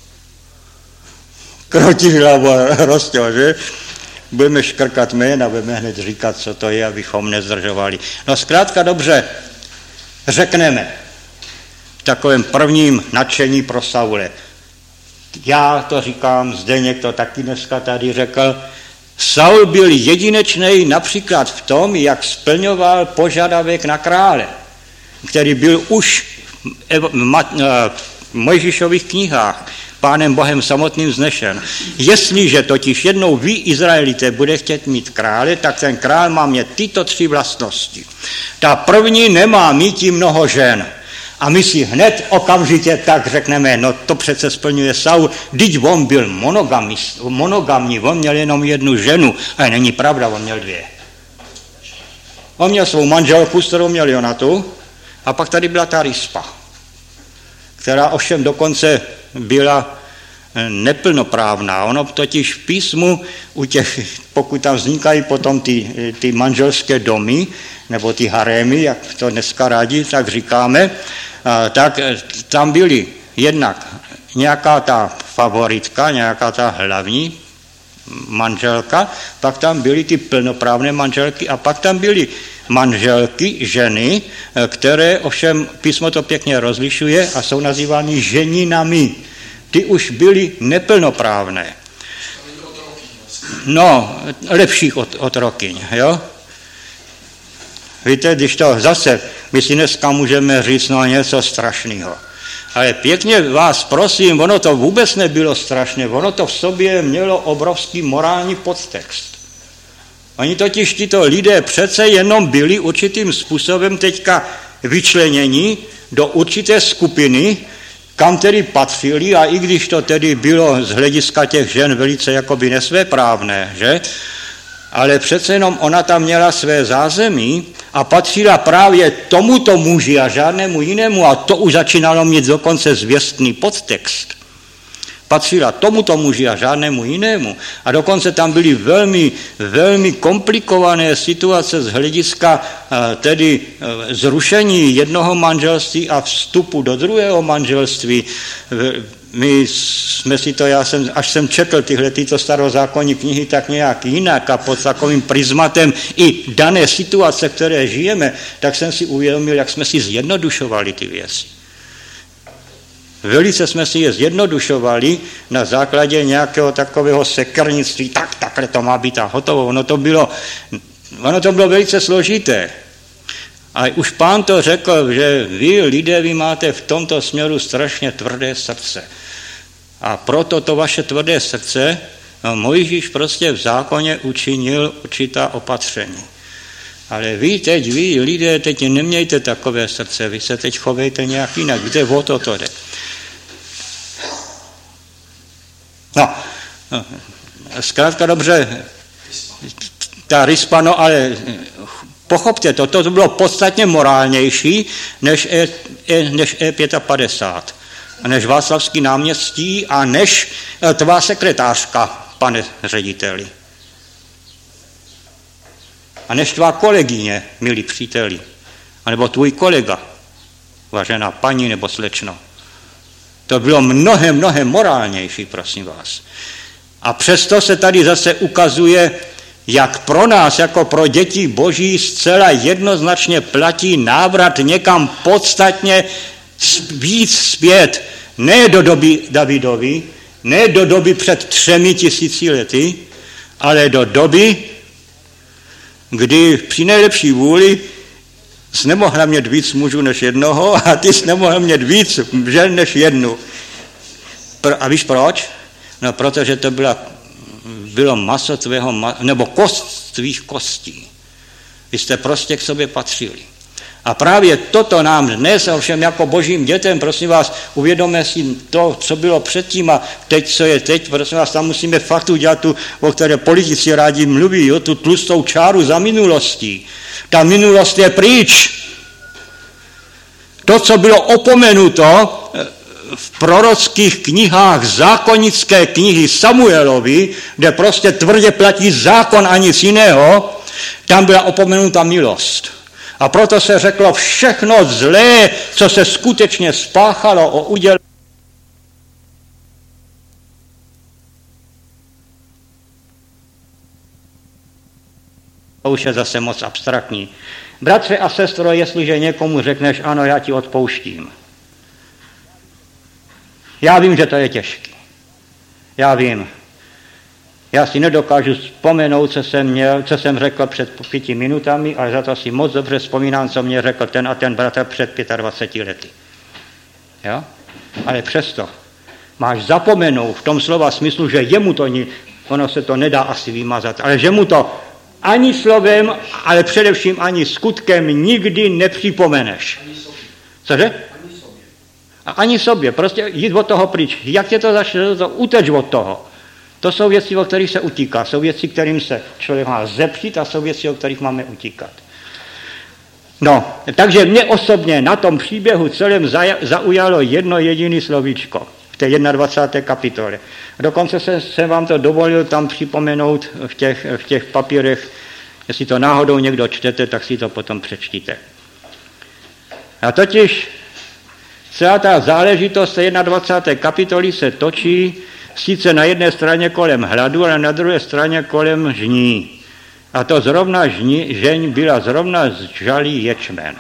Krotí hlavu roztěl, že? Budeme škrkat jména, budeme hned říkat, co to je, abychom nezdržovali. No zkrátka dobře, řekneme v takovém prvním nadšení pro Saule. Já to říkám, Zdeněk to taky dneska tady řekl, Saul byl jedinečný například v tom, jak splňoval požadavek na krále, který byl už v Mojžíšových knihách Pánem Bohem samotným vznešen. Jestliže totiž jednou vy, Izraelité, bude chtět mít krále, tak ten král má mít tyto tři vlastnosti. Ta první nemá mít mnoho žen. A my si hned okamžitě tak řekneme, no to přece splňuje Saul, vždyť on byl monogamní, on měl jenom jednu ženu, ale není pravda, on měl dvě. On měl svou manželku, s kterou měl Jonatu, a pak tady byla ta Rispa, která ovšem dokonce byla neplnoprávná. Ono totiž v písmu, u těch, pokud tam vznikají potom ty, ty manželské domy, nebo ty harémy, jak to dneska rádi, tak říkáme, tak tam byly jednak nějaká ta favoritka, nějaká ta hlavní manželka, pak tam byly ty plnoprávné manželky a pak tam byly manželky, ženy, které ovšem písmo to pěkně rozlišuje a jsou nazývány ženinami. Ty už byly neplnoprávné. No, lepších od, otrokyň, jo? Víte, když to zase, my si dneska můžeme říct, no něco strašného. Ale pěkně vás prosím, ono to vůbec nebylo strašné, ono to v sobě mělo obrovský morální podtext. Oni totiž tyto lidé přece jenom byli určitým způsobem teďka vyčleněni do určité skupiny, kam tedy patřili, a i když to tedy bylo z hlediska těch žen velice jakoby nesvéprávné, že? Ale přece jenom ona tam měla své zázemí a patřila právě tomuto muži a žádnému jinému, a to už začínalo mít dokonce zvěstný podtext. Patřila tomuto muži a žádnému jinému. A dokonce tam byly velmi, velmi komplikované situace z hlediska tedy zrušení jednoho manželství a vstupu do druhého manželství. My jsme si to, já jsem, až jsem četl tyhle tyto starozákonní knihy tak nějak jinak a pod takovým prismatem i dané situace, které žijeme, tak jsem si uvědomil, jak jsme si zjednodušovali ty věci. Velice jsme si je zjednodušovali na základě nějakého takového sekernictví, tak, takhle to má být a hotovo. Ono to bylo, ono to bylo velice složité. A už Pán to řekl, že vy lidé, vy máte v tomto směru strašně tvrdé srdce. A proto to vaše tvrdé srdce Mojžíš prostě v zákoně učinil určitá opatření. Ale vy teď, vy lidé, teď nemějte takové srdce, vy se teď chovejte nějak jinak, víte, o to to jde. No, zkrátka dobře, ta Rispa, no ale pochopte to, to bylo podstatně morálnější než, e, e, než E padesát pět, než Václavský náměstí a než tvá sekretářka, pane řediteli. A než tvá kolegyně, milí příteli. anebo tvůj kolega, vážená paní nebo slečno. To bylo mnohem, mnohem morálnější, prosím vás. A přesto se tady zase ukazuje, jak pro nás, jako pro děti Boží, zcela jednoznačně platí návrat někam podstatně víc zpět. Ne do doby Davidovi, ne do doby před třemi tisíci lety, ale do doby, kdy při nejlepší vůli jsi nemohla mít víc mužů než jednoho a ty jsi nemohla mít víc žen než jednu. A víš proč? No, protože to byla, bylo maso tvého, nebo kost tvých kostí. Vy jste prostě k sobě patřili. A právě toto nám dnes, ovšem jako božím dětem, prosím vás, uvědomme si to, co bylo předtím a teď, co je teď, prosím vás, tam musíme fakt udělat tu, o které politici rádi mluví, jo, tu tlustou čáru za minulostí. Ta minulost je pryč. To, co bylo opomenuto v prorockých knihách, zákonické knihy Samuelovi, kde prostě tvrdě platí zákon a nic jiného, tam byla opomenuta milost. A proto se řeklo všechno zlé, co se skutečně spáchalo o udělení. To už je zase moc abstraktní. Bratře a sestro, jestliže někomu řekneš, ano, já ti odpouštím. Já vím, že to je těžké. Já vím. Já si nedokážu vzpomenout, co jsem, měl, co jsem řekl před pěti minutami, ale za to si moc dobře vzpomínám, co mě řekl ten a ten bratr před dvaceti pěti lety. Jo? Ale přesto máš zapomenout v tom slova smyslu, že jemu to, ono se to nedá asi vymazat, ale že mu to ani slovem, ale především ani skutkem nikdy nepřipomeneš. Cože? Ani sobě. A ani sobě. Prostě jít od toho pryč. Jak tě to začne, to uteč od toho. To jsou věci, o kterých se utíká. Jsou věci, kterým se člověk má zepřít a jsou věci, o kterých máme utíkat. No, takže mě osobně na tom příběhu celém zaujalo jedno jediné slovíčko v té dvacáté první kapitole. Dokonce jsem, jsem vám to dovolil tam připomenout v těch, v těch papírech. Jestli to náhodou někdo čtete, tak si to potom přečtíte. A totiž celá ta záležitost té dvacáté první kapitoly se točí sice na jedné straně kolem hladu, ale na druhé straně kolem žní. A to zrovna žní, žeň byla zrovna z žalí ječmen.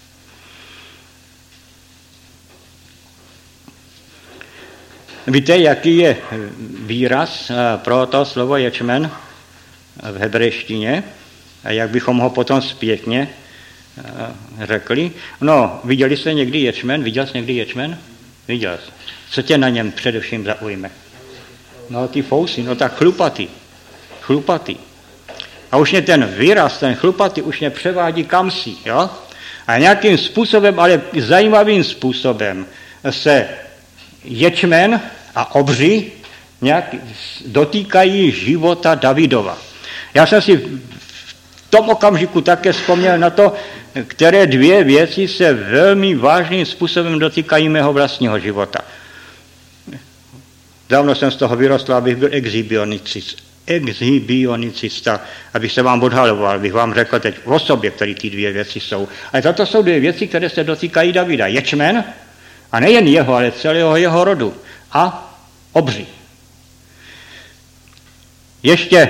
Víte, jaký je výraz pro to slovo ječmen v hebrejštině a jak bychom ho potom zpětně řekli? No, viděli jste někdy ječmen? Viděl jsi někdy ječmen? Viděl jsi. Co tě na něm především zaujme? No, ty fousy, no tak chlupatý. Chlupatý. A už mě ten výraz, ten chlupatý, už mě převádí kamsi, jo? A nějakým způsobem, ale zajímavým způsobem se ječmen a obři nějak dotýkají života Davidova. Já jsem si v tom okamžiku také vzpomněl na to, které dvě věci se velmi vážným způsobem dotýkají mého vlastního života. Dávno jsem z toho vyrostl, abych byl exhibionicista, abych se vám odhaloval, abych vám řekl teď o sobě, které ty dvě věci jsou. Ale toto jsou dvě věci, které se dotýkají Davida. Ječmen, a nejen jeho, ale celého jeho rodu. A obři. Ještě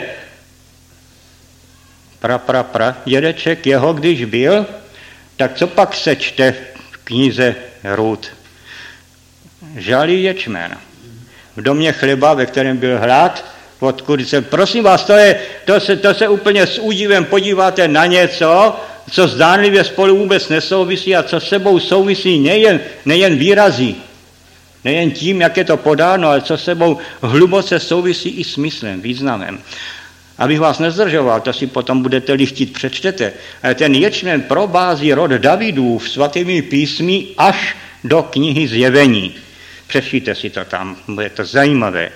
pra, pra, pra, dědeček jeho, když byl, tak co pak se čte v knize Rút? Žalí ječmen. V domě chleba, ve kterém byl hlad, odkud se, prosím vás, to, je, to, se, to se úplně s údivem podíváte na něco, co zdánlivě spolu vůbec nesouvisí a co s sebou souvisí nejen, nejen výrazí, nejen tím, jak je to podáno, ale co s sebou hluboce souvisí i smyslem, významem. Abych vás nezdržoval, to si potom budete-li chtít přečtete, ale ten ječmen probází rod Davidův svatými písmy až do knihy Zjevení. Přečtěte si to tam, bude to zajímavé.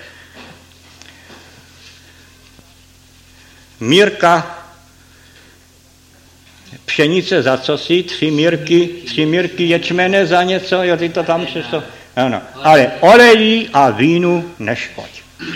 Mírka pšenice za co si, tři mírky, tři mírky ječmene za něco, jo, ty to tam přesto, ano. Ale olejí a vínu neškoď.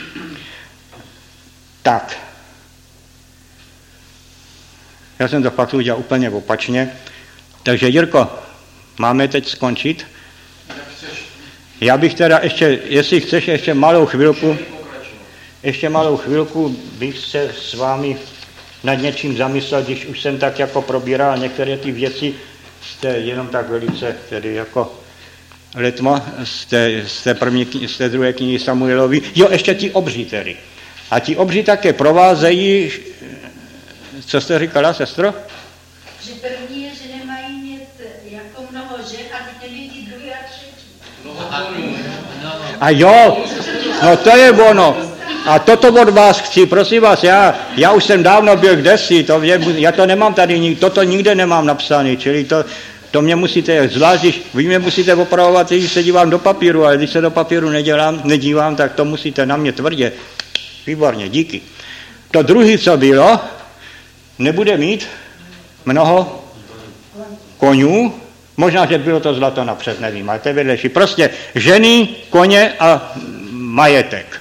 Tak. Já jsem to fakt udělal úplně opačně. Takže Jirko, máme teď skončit? Já bych teda ještě, jestli chceš ještě malou chvilku, ještě malou chvilku bych se s vámi nad něčím zamyslel, když už jsem tak jako probíral některé ty věci, jste jenom tak velice, tedy jako letmo z té, z té, první, z té druhé knihy Samuelovi. Jo, ještě ti obři tedy. A ti obři také provázejí, co jste říkala, sestro? Že první je, že nemají mít jako mnoho žen a teď nevidí druhý a třetí. A jo, no to je ono. A toto od vás chci, prosím vás, já, já už jsem dávno byl kdesi, to je, já to nemám tady, toto nikde nemám napsané, čili to, to mě musíte, zvlášť, když vy mě musíte opravovat, když se dívám do papíru, ale když se do papíru nedělám, nedívám, tak to musíte na mě tvrdě. Výborně, díky. To druhý, co bylo, nebude mít mnoho konňů, možná, že bylo to zlato napřed, nevím, ale to je vedlejší. Prostě ženy, koně a majetek.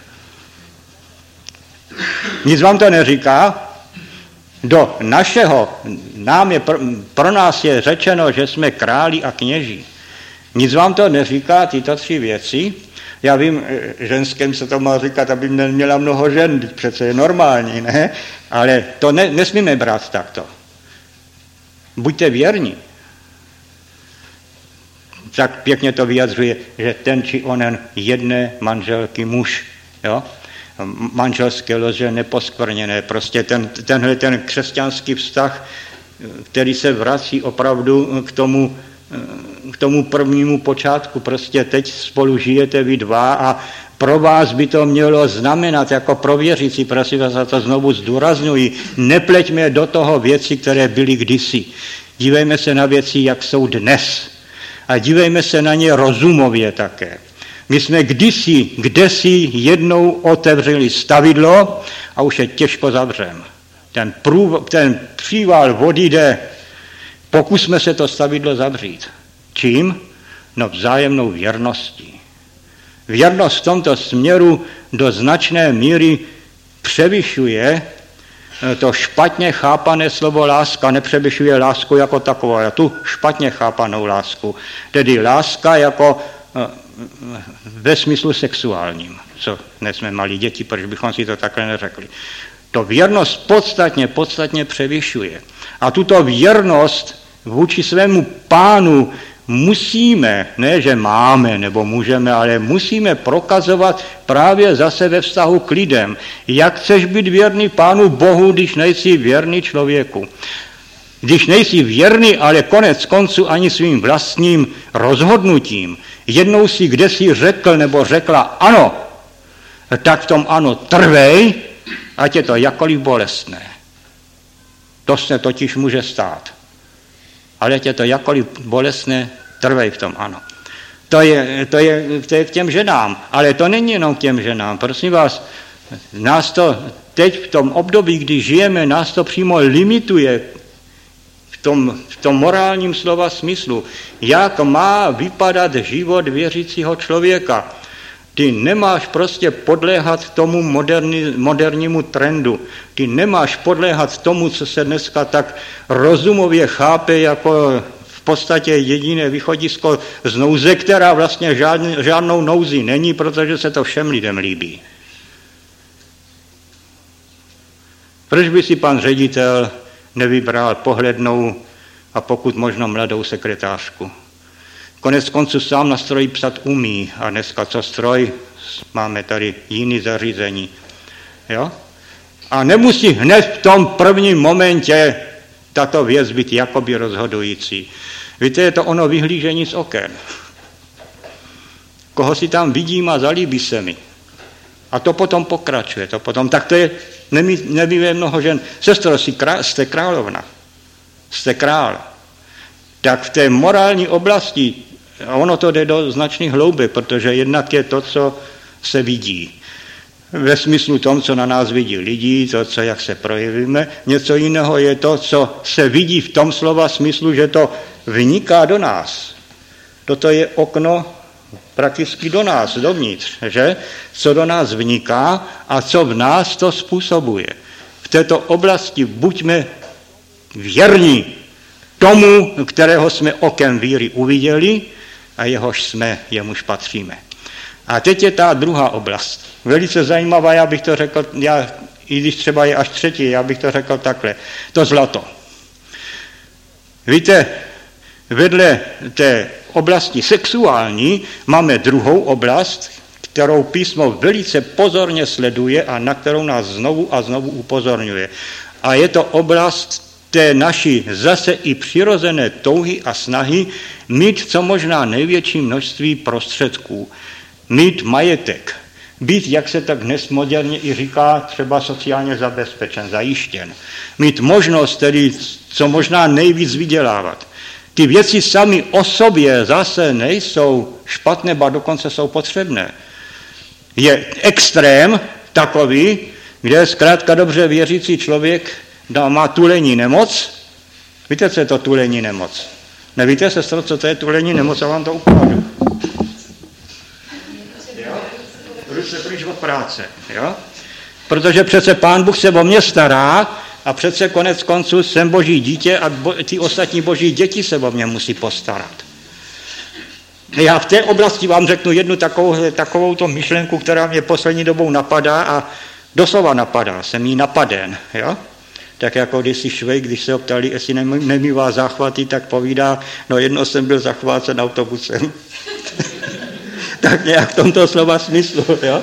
Nic vám to neříká. Do našeho, nám je, pro nás je řečeno, že jsme králi a kněží. Nic vám to neříká, tyto tři věci. Já vím, ženským se to má říkat, aby neměla mnoho žen, přece je normální, ne? Ale to ne, nesmíme brát takto. Buďte věrní. Tak pěkně to vyjadřuje, že ten či onen jedné manželky muž, jo? Manželské lože neposkvrněné, prostě ten, tenhle ten křesťanský vztah, který se vrací opravdu k tomu, k tomu prvnímu počátku, prostě teď spolu žijete vy dva a pro vás by to mělo znamenat jako pro věřící, prosím vás, a to znovu zdůrazňuji, nepleťme do toho věci, které byly kdysi. Dívejme se na věci, jak jsou dnes a dívejme se na ně rozumově také. My jsme kdysi, kdesi jednou otevřeli stavidlo a už je těžko zavřem. Ten, prů, ten příval vody jde. Pokusme se to stavidlo zavřít. Čím? No vzájemnou věrností. Věrnost v tomto směru do značné míry převyšuje to špatně chápané slovo láska, nepřevyšuje lásku jako takovou, ale tu špatně chápanou lásku. Tedy láska jako ve smyslu sexuálním, co dnes jsme malí děti, proč bychom si to takhle neřekli. To věrnost podstatně, podstatně převyšuje. A tuto věrnost vůči svému pánu musíme, ne že máme nebo můžeme, ale musíme prokazovat právě zase ve vztahu k lidem. Jak chceš být věrný pánu Bohu, když nejsi věrný člověku? Když nejsi věrný, ale konec konců ani svým vlastním rozhodnutím, jednou si kdesi řekl nebo řekla ano, tak v tom ano trvej, ať je to jakkoliv bolestné. To se totiž může stát. Ale ať je to jakkoliv bolestné, trvej v tom ano. To je, to je, to je k těm ženám, ale to není jenom k těm ženám. Prosím vás, nás to teď v tom období, kdy žijeme, nás to přímo limituje v tom, v tom morálním slova smyslu. Jak má vypadat život věřícího člověka? Ty nemáš prostě podléhat tomu moderní, modernímu trendu. Ty nemáš podléhat tomu, co se dneska tak rozumově chápe jako v podstatě jediné východisko z nouze, která vlastně žádný, žádnou nouzí není, protože se to všem lidem líbí. Proč by si pan ředitel nevybral pohlednou a pokud možno mladou sekretářku? Konec konců sám na stroji psat umí a dneska co stroj, máme tady jiný zařízení. Jo? A nemusí hned v tom prvním momentě tato věc být jakoby rozhodující. Víte, je to ono vyhlížení z oken. Koho si tam vidím a zalíbí se mi. A to potom pokračuje. To potom, tak to je, nebývá mnoho žen. Sestro, jsi krá, jste královna. Jste král. Tak v té morální oblasti, a ono to jde do značných hloubek, protože jednak je to, co se vidí. Ve smyslu tom, co na nás vidí lidi, to, co, jak se projevíme. Něco jiného je to, co se vidí v tom slova smyslu, že to vniká do nás. Toto je okno prakticky do nás, dovnitř, že? Co do nás vniká a co v nás to způsobuje. V této oblasti buďme věrní tomu, kterého jsme okem víry uviděli a jehož jsme, jemuž patříme. A teď je ta druhá oblast. Velice zajímavá, já bych to řekl, já, i když třeba je až třetí, já bych to řekl takhle. To zlato. Víte, vedle té oblasti sexuální máme druhou oblast, kterou písmo velice pozorně sleduje a na kterou nás znovu a znovu upozorňuje. A je to oblast té naší zase i přirozené touhy a snahy mít co možná největší množství prostředků, mít majetek, být, jak se tak dnes moderně i říká, třeba sociálně zabezpečen, zajištěn, mít možnost tedy co možná nejvíc vydělávat. Ty věci sami o sobě zase nejsou špatné, ba dokonce jsou potřebné. Je extrém takový, kde zkrátka dobře věřící člověk má tulení nemoc. Víte, co je to tulení nemoc? Nevíte, sestro, co to je tulení nemoc? Já vám to ukážu. Jdu se pryč od práce. Jo? Protože přece Pán Bůh se o mě stará a přece konec konců jsem boží dítě a bo, ty ostatní boží děti se o mě musí postarat. Já v té oblasti vám řeknu jednu takovou, takovou to myšlenku, která mě poslední dobou napadá a doslova napadá, jsem jí napaden. Jo? Tak jako když si Švejk, když se ho ptali, jestli nemývá záchvaty, tak povídá, no jedno jsem byl zachvácen autobusem. Tak nějak v tomto slova smyslu. Jo?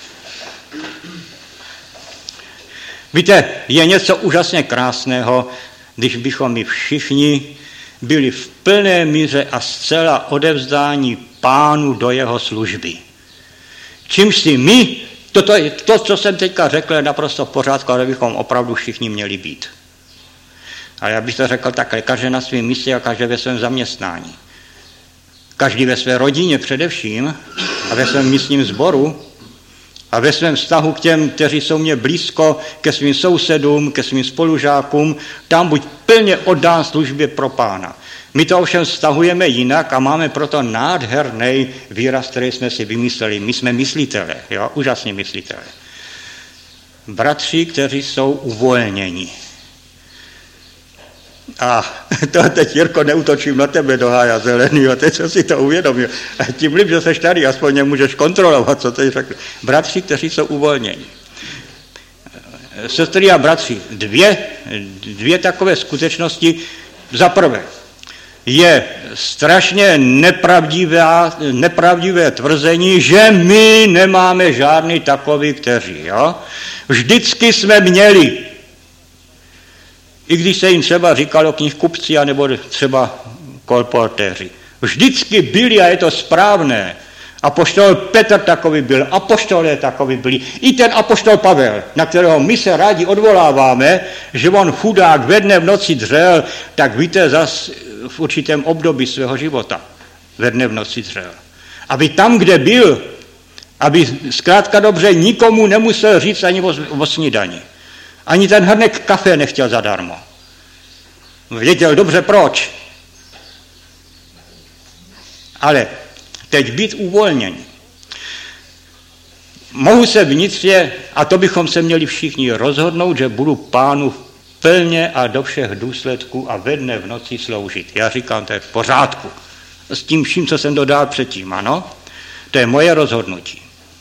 Víte, je něco úžasně krásného, když bychom my všichni byli v plné míře a zcela odevzdání Pánu do jeho služby. Čímž si my, toto, to, co jsem teďka řekl, je naprosto v pořádku, ale bychom opravdu všichni měli být. A já bych to řekl takhle, každý na svém místě a každý ve svém zaměstnání. Každý ve své rodině především a ve svém místním sboru a ve svém vztahu k těm, kteří jsou mě blízko, ke svým sousedům, ke svým spolužákům, tam buď plně oddán službě pro Pána. My to ovšem vztahujeme jinak a máme proto nádherný výraz, který jsme si vymysleli. My jsme myslitelé, jo? Úžasně myslitelé. Bratři, kteří jsou uvolněni. A to teď, Jirko, neutočím na tebe do hája zelenýho, teď jsem si to uvědomil. A tím líp, že seš tady, aspoň nemůžeš kontrolovat, co teď řekl. Bratři, kteří jsou uvolněni. Sestry a bratři, dvě, dvě takové skutečnosti. Za prvé, je strašně nepravdivé, nepravdivé tvrzení, že my nemáme žádný takový, kteří. Jo? Vždycky jsme měli. I když se jim třeba říkalo knihkupci, nebo třeba kolportéři. Vždycky byli a je to správné. Apoštol Petr takový byl, apoštolé takový byli. I ten apoštol Pavel, na kterého my se rádi odvoláváme, že on chudák ve dne v noci dřel, tak víte, zas v určitém období svého života ve dne v noci dřel. Aby tam, kde byl, aby zkrátka dobře nikomu nemusel říct ani o, o snídani. Ani ten hrnek kafe nechtěl zadarmo. Věděl dobře proč. Ale teď být uvolnění. Mohu se vnitřně, a to bychom se měli všichni rozhodnout, že budu Pánu plně a do všech důsledků a ve dne v noci sloužit. Já říkám, to je v pořádku. S tím vším, co jsem dodal předtím, ano? To je moje rozhodnutí.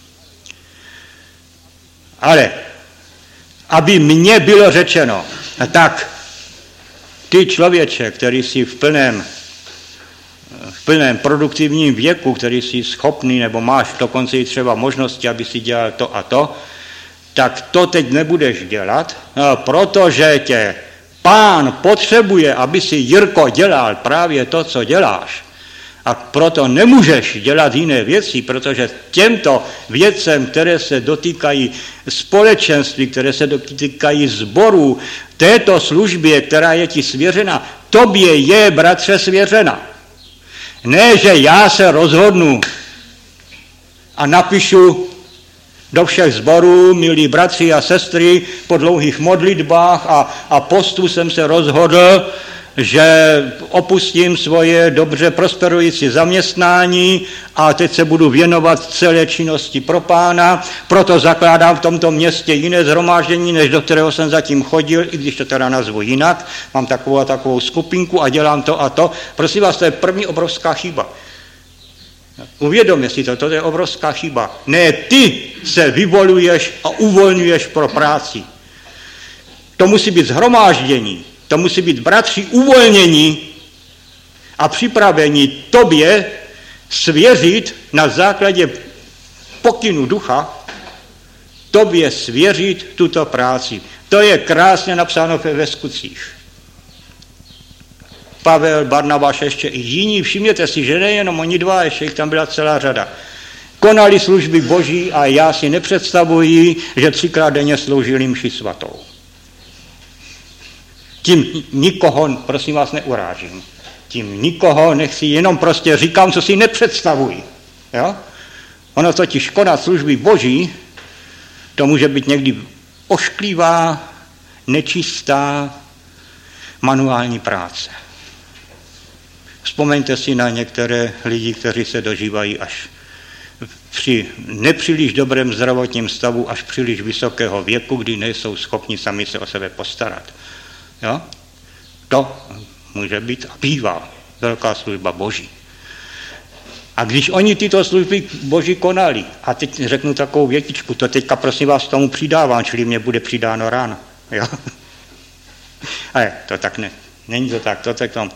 Ale aby mně bylo řečeno, tak ty člověče, který jsi v plném, v plném produktivním věku, který jsi schopný, nebo máš dokonce i třeba možnosti, aby si dělal to a to, tak to teď nebudeš dělat, protože tě Pán potřebuje, aby si, Jirko, dělal právě to, co děláš. A proto nemůžeš dělat jiné věci, protože těmto věcem, které se dotýkají společenství, které se dotýkají sborů, této službě, která je ti svěřena, tobě je, bratře, svěřena. Ne, že já se rozhodnu a napíšu do všech sborů, milí bratři a sestry, po dlouhých modlitbách a, a postu jsem se rozhodl, že opustím svoje dobře prosperující zaměstnání a teď se budu věnovat celé činnosti pro Pána, proto zakládám v tomto městě jiné shromáždění, než do kterého jsem zatím chodil, i když to teda nazvu jinak, mám takovou a takovou skupinku a dělám to a to. Prosím vás, to je první obrovská chyba. Uvědomě si to, to je obrovská chyba. Ne, ty se vyvoluješ a uvolňuješ pro práci. To musí být shromáždění, to musí být bratři uvolnění a připravení tobě svěřit na základě pokynu ducha, tobě svěřit tuto práci. To je krásně napsáno ve Skutcích. Pavel, Barnabáš, ještě i jiní, všimněte si, že nejenom oni dva, ještě jich tam byla celá řada. Konali služby Boží a já si nepředstavuji, že třikrát denně sloužili mši svatou. Tím nikoho, prosím vás, neurážím. Tím nikoho nechci, jenom prostě říkám, co si nepředstavuji. Jo? Ono totiž konat služby Boží, to může být někdy ošklivá, nečistá manuální práce. Vzpomeňte si na některé lidi, kteří se dožívají až při nepříliš dobrém zdravotním stavu, až příliš vysokého věku, kdy nejsou schopni sami se o sebe postarat. Jo? To může být a bývá velká služba Boží. A když oni tyto služby Boží konali, a teď řeknu takovou větičku, to teďka prosím vás tomu přidávám, čili mě bude přidáno ráno. Jo? Ale to tak ne, není to tak, to tak tom.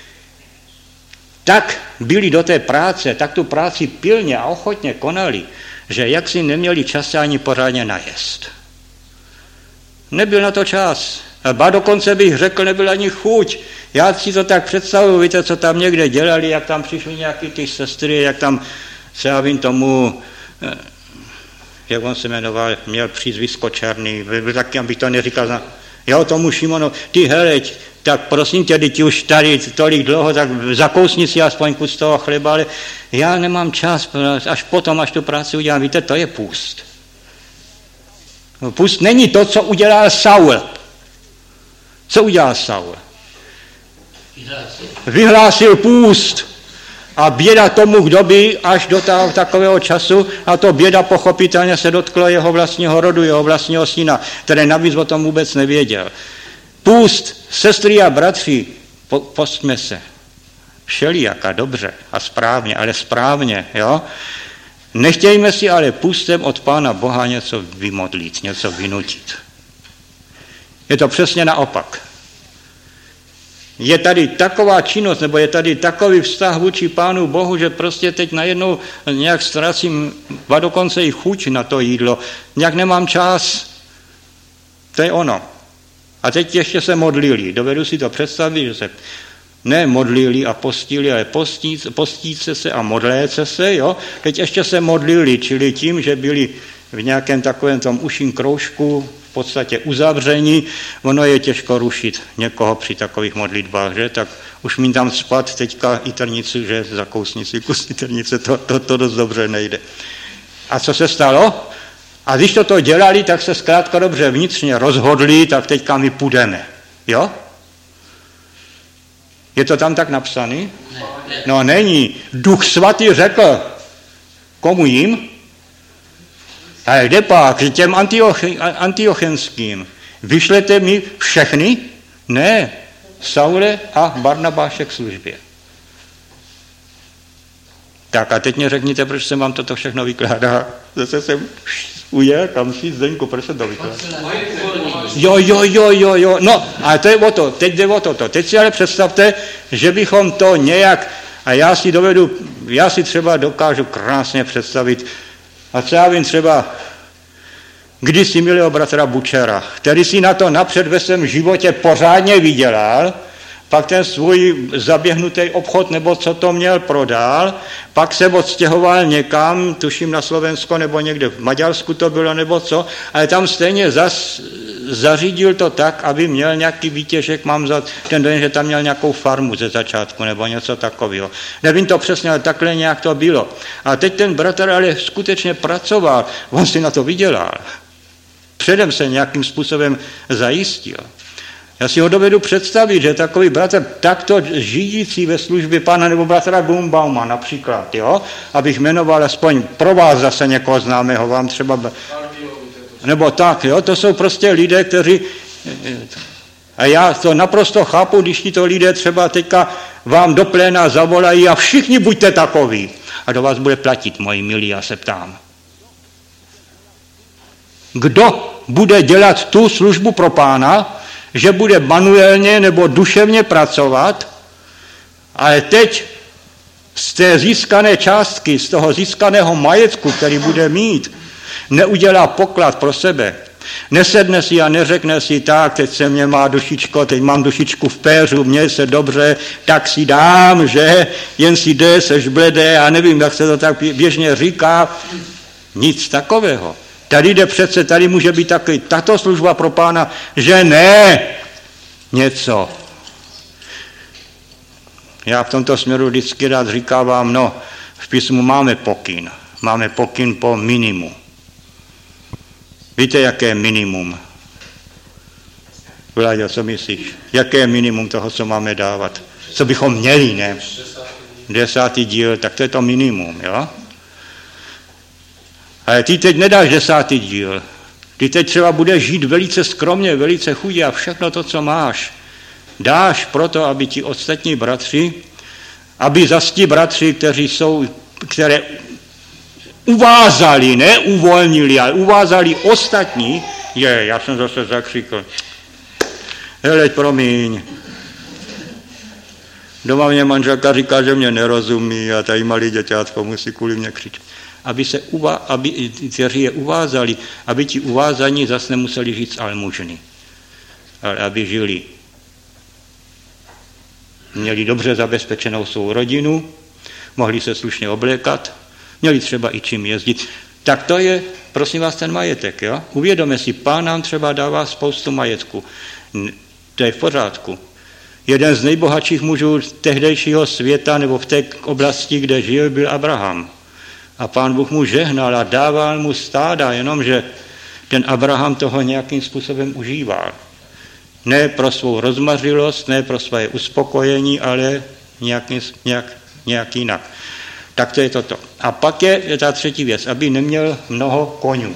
Tak byli do té práce, tak tu práci pilně a ochotně konali, že jaksi neměli čas ani pořádně najest. Nebyl na to čas. Ba dokonce bych řekl, nebyl ani chuť. Já si to tak představuji, víte, co tam někde dělali, jak tam přišli nějaký ty sestry, jak tam se já vím tomu, jak on se jmenoval, měl přízvisko Černý, taky, abych to neříkal, jo, tomu Šimonu, ty heleď, tak prosím tě, ty už tady tolik dlouho, tak zakousni si aspoň kus toho chleba, ale já nemám čas, až potom, až tu práci udělám. Víte, to je půst. Půst není to, co udělal Saul. Co udělal Saul? Vyhlásil. Vyhlásil půst. A běda tomu, kdo by až do takového času, a to běda pochopitelně se dotklo jeho vlastního rodu, jeho vlastního syna, který navíc o tom vůbec nevěděl. Půst, sestry a bratři, po, postme se. Všelijaka, dobře a správně, ale správně, jo? Nechtějme si ale půstem od Pána Boha něco vymodlit, něco vynutit. Je to přesně naopak. Je tady taková činnost, nebo je tady takový vztah vůči Pánu Bohu, že prostě teď najednou nějak ztracím, a dokonce i chuť na to jídlo. Nějak nemám čas. To je ono. A teď ještě se modlili. Dovedu si to představit, že se ne modlili a postili, ale postí, postíce se a modléce se, jo. Teď ještě se modlili, čili tím, že byli v nějakém takovém tom uším kroužku, v podstatě uzavření, ono je těžko rušit někoho při takových modlitbách, že? Tak už mi tam spad teďka i trnicu, že zakousni si kus trnice, to, to, to dost dobře nejde. A co se stalo? A když toto dělali, tak se zkrátka dobře vnitřně rozhodli, tak teďka my půjdeme. Jo? Je to tam tak napsaný? No není. Duch svatý řekl, komu jim? A kde pak? Těm antiochenským. Vyšlete mi všechny? Ne. Saule a Barnabáše k službě. Tak a teď mě řekněte, proč jsem vám toto všechno vykládá. Zase jsem ujel, kam si Zdeňku, proč jsem to vykládá? Jo, jo, jo, jo, jo. No, a to je o to, teď jde o toto. Teď si ale představte, že bychom to nějak, a já si dovedu, já si třeba dokážu krásně představit, a co já vím třeba kdysi milého bratra Bučera, který si na to napřed ve svém životě pořádně vydělal, pak ten svůj zaběhnutý obchod, nebo co to měl, prodal, pak se odstěhoval někam, tuším na Slovensko, nebo někde v Maďarsku to bylo, nebo co, ale tam stejně zas, zařídil to tak, aby měl nějaký výtěžek, mám za ten dojem, že tam měl nějakou farmu ze začátku, nebo něco takového. Nevím to přesně, ale takhle nějak to bylo. A teď ten bratr ale skutečně pracoval, on si na to vydělal. Předem se nějakým způsobem zajistil. Já si ho dovedu představit, že takový bratr takto žijící ve službě Pána, nebo bratra Gumbauma například, jo? Abych jmenoval aspoň pro vás zase někoho známého, vám třeba... Nebo tak, jo? To jsou prostě lidé, kteří... A já to naprosto chápu, když ti to lidé třeba teďka vám do pléna zavolají a všichni buďte takoví. A do vás bude platit, moji milí, já se ptám. Kdo bude dělat tu službu pro Pána, že bude manuálně nebo duševně pracovat, ale teď z té získané částky, z toho získaného majetku, který bude mít, neudělá poklad pro sebe. Nesedne si a neřekne si tak, teď se mě má dušičko, teď mám dušičku v péřu, měj se dobře, tak si dám, že jen si jde, seš bledé, já nevím, jak se to tak běžně říká. Nic takového. Tady jde přece, tady může být takový, tato služba pro Pána, že ne něco. Já v tomto směru vždycky rád říkávám, no, v písmu máme pokyn. Máme pokyn po minimu. Víte, jaké je minimum? Vláďo, co myslíš? Jaké je minimum toho, co máme dávat? Co bychom měli, ne? Desátý díl, tak to je to minimum, jo? Ale ty teď nedáš desátý díl. Ty teď třeba budeš žít velice skromně, velice chudě a všechno to, co máš, dáš proto, aby ti ostatní bratři, aby zas ti bratři, kteří jsou, které uvázali, ne uvolnili, ale uvázali ostatní, je, já jsem zase zakřikl, hele, promiň, doma mě manželka říká, že mě nerozumí a tady malý děťátko musí kvůli mě křičet. Aby se uva, aby, kteří je uvázali, aby ti uvázaní zase nemuseli žít z almužny, ale aby žili. Měli dobře zabezpečenou svou rodinu, mohli se slušně oblékat, měli třeba i čím jezdit. Tak to je, prosím vás, ten majetek. Jo? Uvědomme si, Pán nám třeba dává spoustu majetku. To je v pořádku. Jeden z nejbohatších mužů tehdejšího světa nebo v té oblasti, kde žil, byl Abraham. A Pán Bůh mu žehnal a dával mu stáda, jenomže ten Abraham toho nějakým způsobem užíval. Ne pro svou rozmařilost, ne pro své uspokojení, ale nějaký, nějak, nějak jinak. Tak to je toto. A pak je ta třetí věc, aby neměl mnoho konňů.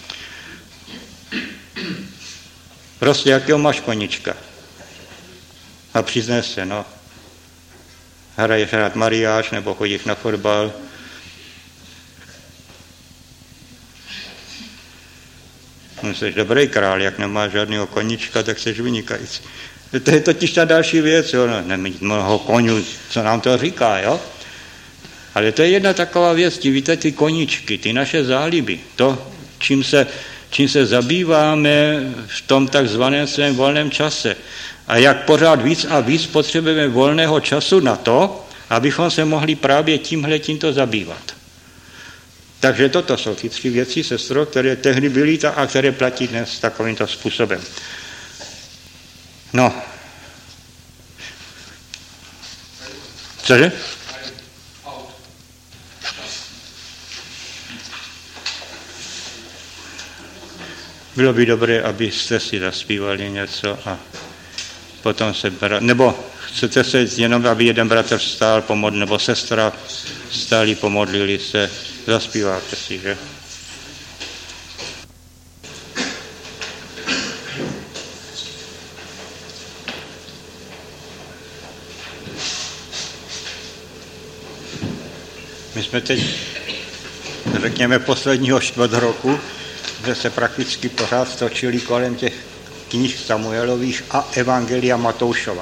Prostě jakého máš koníčka? A přiznaj se, no. Hraješ rád mariáš nebo chodíš na fotbal. No, jsi dobrý král, jak nemáš žádného koníčka, tak jsi vynikající. To je totiž ta další věc, jo, no, nemít mnoho konňů, co nám to říká, jo. Ale to je jedna taková věc, ti víte, ty koníčky, ty naše záliby, to, čím se, čím se zabýváme v tom takzvaném svém volném čase. A jak pořád víc a víc potřebujeme volného času na to, abychom se mohli právě tímhle tímto zabývat. Takže toto jsou ty tři věci, sestro, které tehdy byly a které platí dnes takovýmto způsobem. No. Cože? Bylo by dobré, abyste si zaspívali něco a potom se... Brat... Nebo chcete se jenom, aby jeden bratr vstál, pomodl, nebo sestra vstáli, pomodlili se, zaspíváte si, že? My jsme teď, řekněme, posledního čtvrt roku, kde se prakticky pořád stočili kolem těch knih Samuelových a Evangelia Matoušova.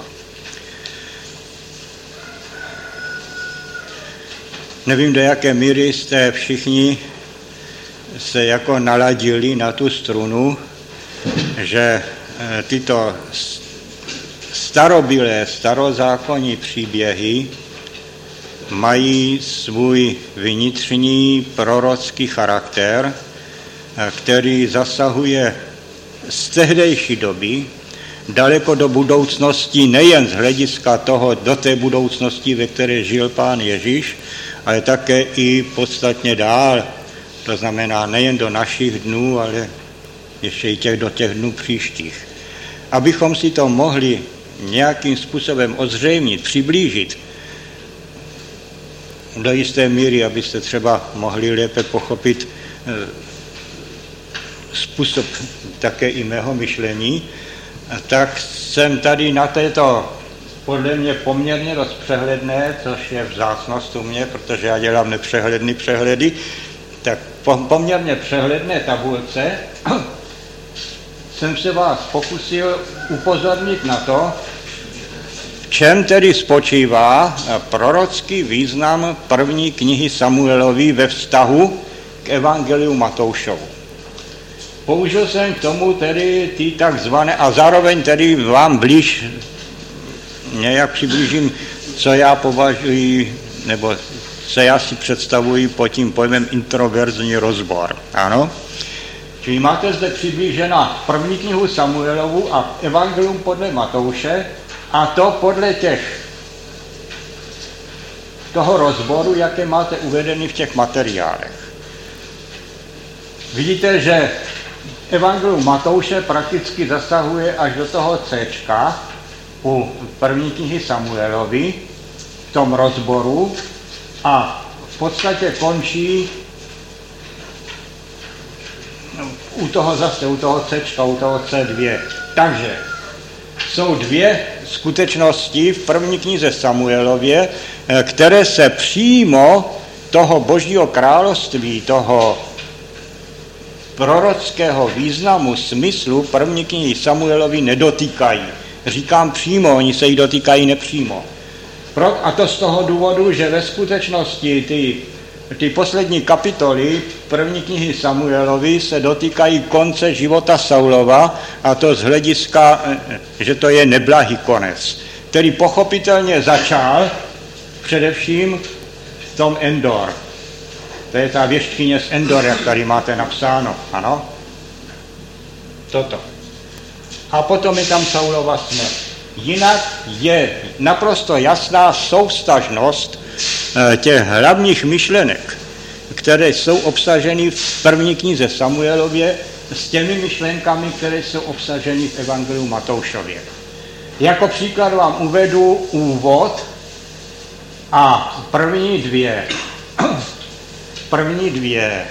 Nevím, do jaké míry jste všichni se jako naladili na tu strunu, že tyto starobylé, starozákonní příběhy mají svůj vnitřní prorocký charakter, který zasahuje z tehdejší doby daleko do budoucnosti, nejen z hlediska toho, do té budoucnosti, ve které žil Pán Ježíš, ale také i podstatně dál. To znamená nejen do našich dnů, ale ještě i těch, do těch dnů příštích. abychom si to mohli nějakým způsobem ozřejmit, přiblížit, do jisté míry, abyste třeba mohli lépe pochopit e, způsob také i mého myšlení, tak jsem tady na této podle mě poměrně dost přehledné, což je vzácnost u mě, protože já dělám nepřehledný přehledy, tak poměrně přehledné tabulce jsem se vás pokusil upozornit na to, v čem tedy spočívá prorocký význam první knihy Samuelovy ve vztahu k Evangeliu Matoušovu. Použil jsem k tomu tedy ty takzvané, a zároveň tedy vám blíž, nějak přiblížím, co já považuji, nebo co já si představuji pod tím pojmem introverzní rozbor. Ano? Čili máte zde přiblížena první knihu Samuelovu a Evangelium podle Matouše, a to podle těch toho rozboru, jaké máte uvedeny v těch materiálech. Vidíte, že Evangelium Matouše prakticky zasahuje až do toho Cčka u první knihy Samuelovi v tom rozboru a v podstatě končí u toho zase, u toho Cčka, u toho C dva. Takže jsou dvě skutečnosti v první knize Samuelově, které se přímo toho Božího království, toho prorockého významu, smyslu první knihy Samuelovi nedotýkají. Říkám přímo, oni se jí dotýkají nepřímo. A to z toho důvodu, že ve skutečnosti ty, ty poslední kapitoly první knihy Samuelovi se dotýkají konce života Saulova, a to z hlediska, že to je neblahý konec, který pochopitelně začal především v tom Endor. To je ta věštkyně z Endor, jak tady máte napsáno, ano? Toto. A potom je tam Saulova smrt. Jinak je naprosto jasná souvztažnost těch hlavních myšlenek, které jsou obsaženy v první knize Samuelově, s těmi myšlenkami, které jsou obsaženy v Evangeliu Matoušově. Jako příklad vám uvedu úvod a první dvě, první dvě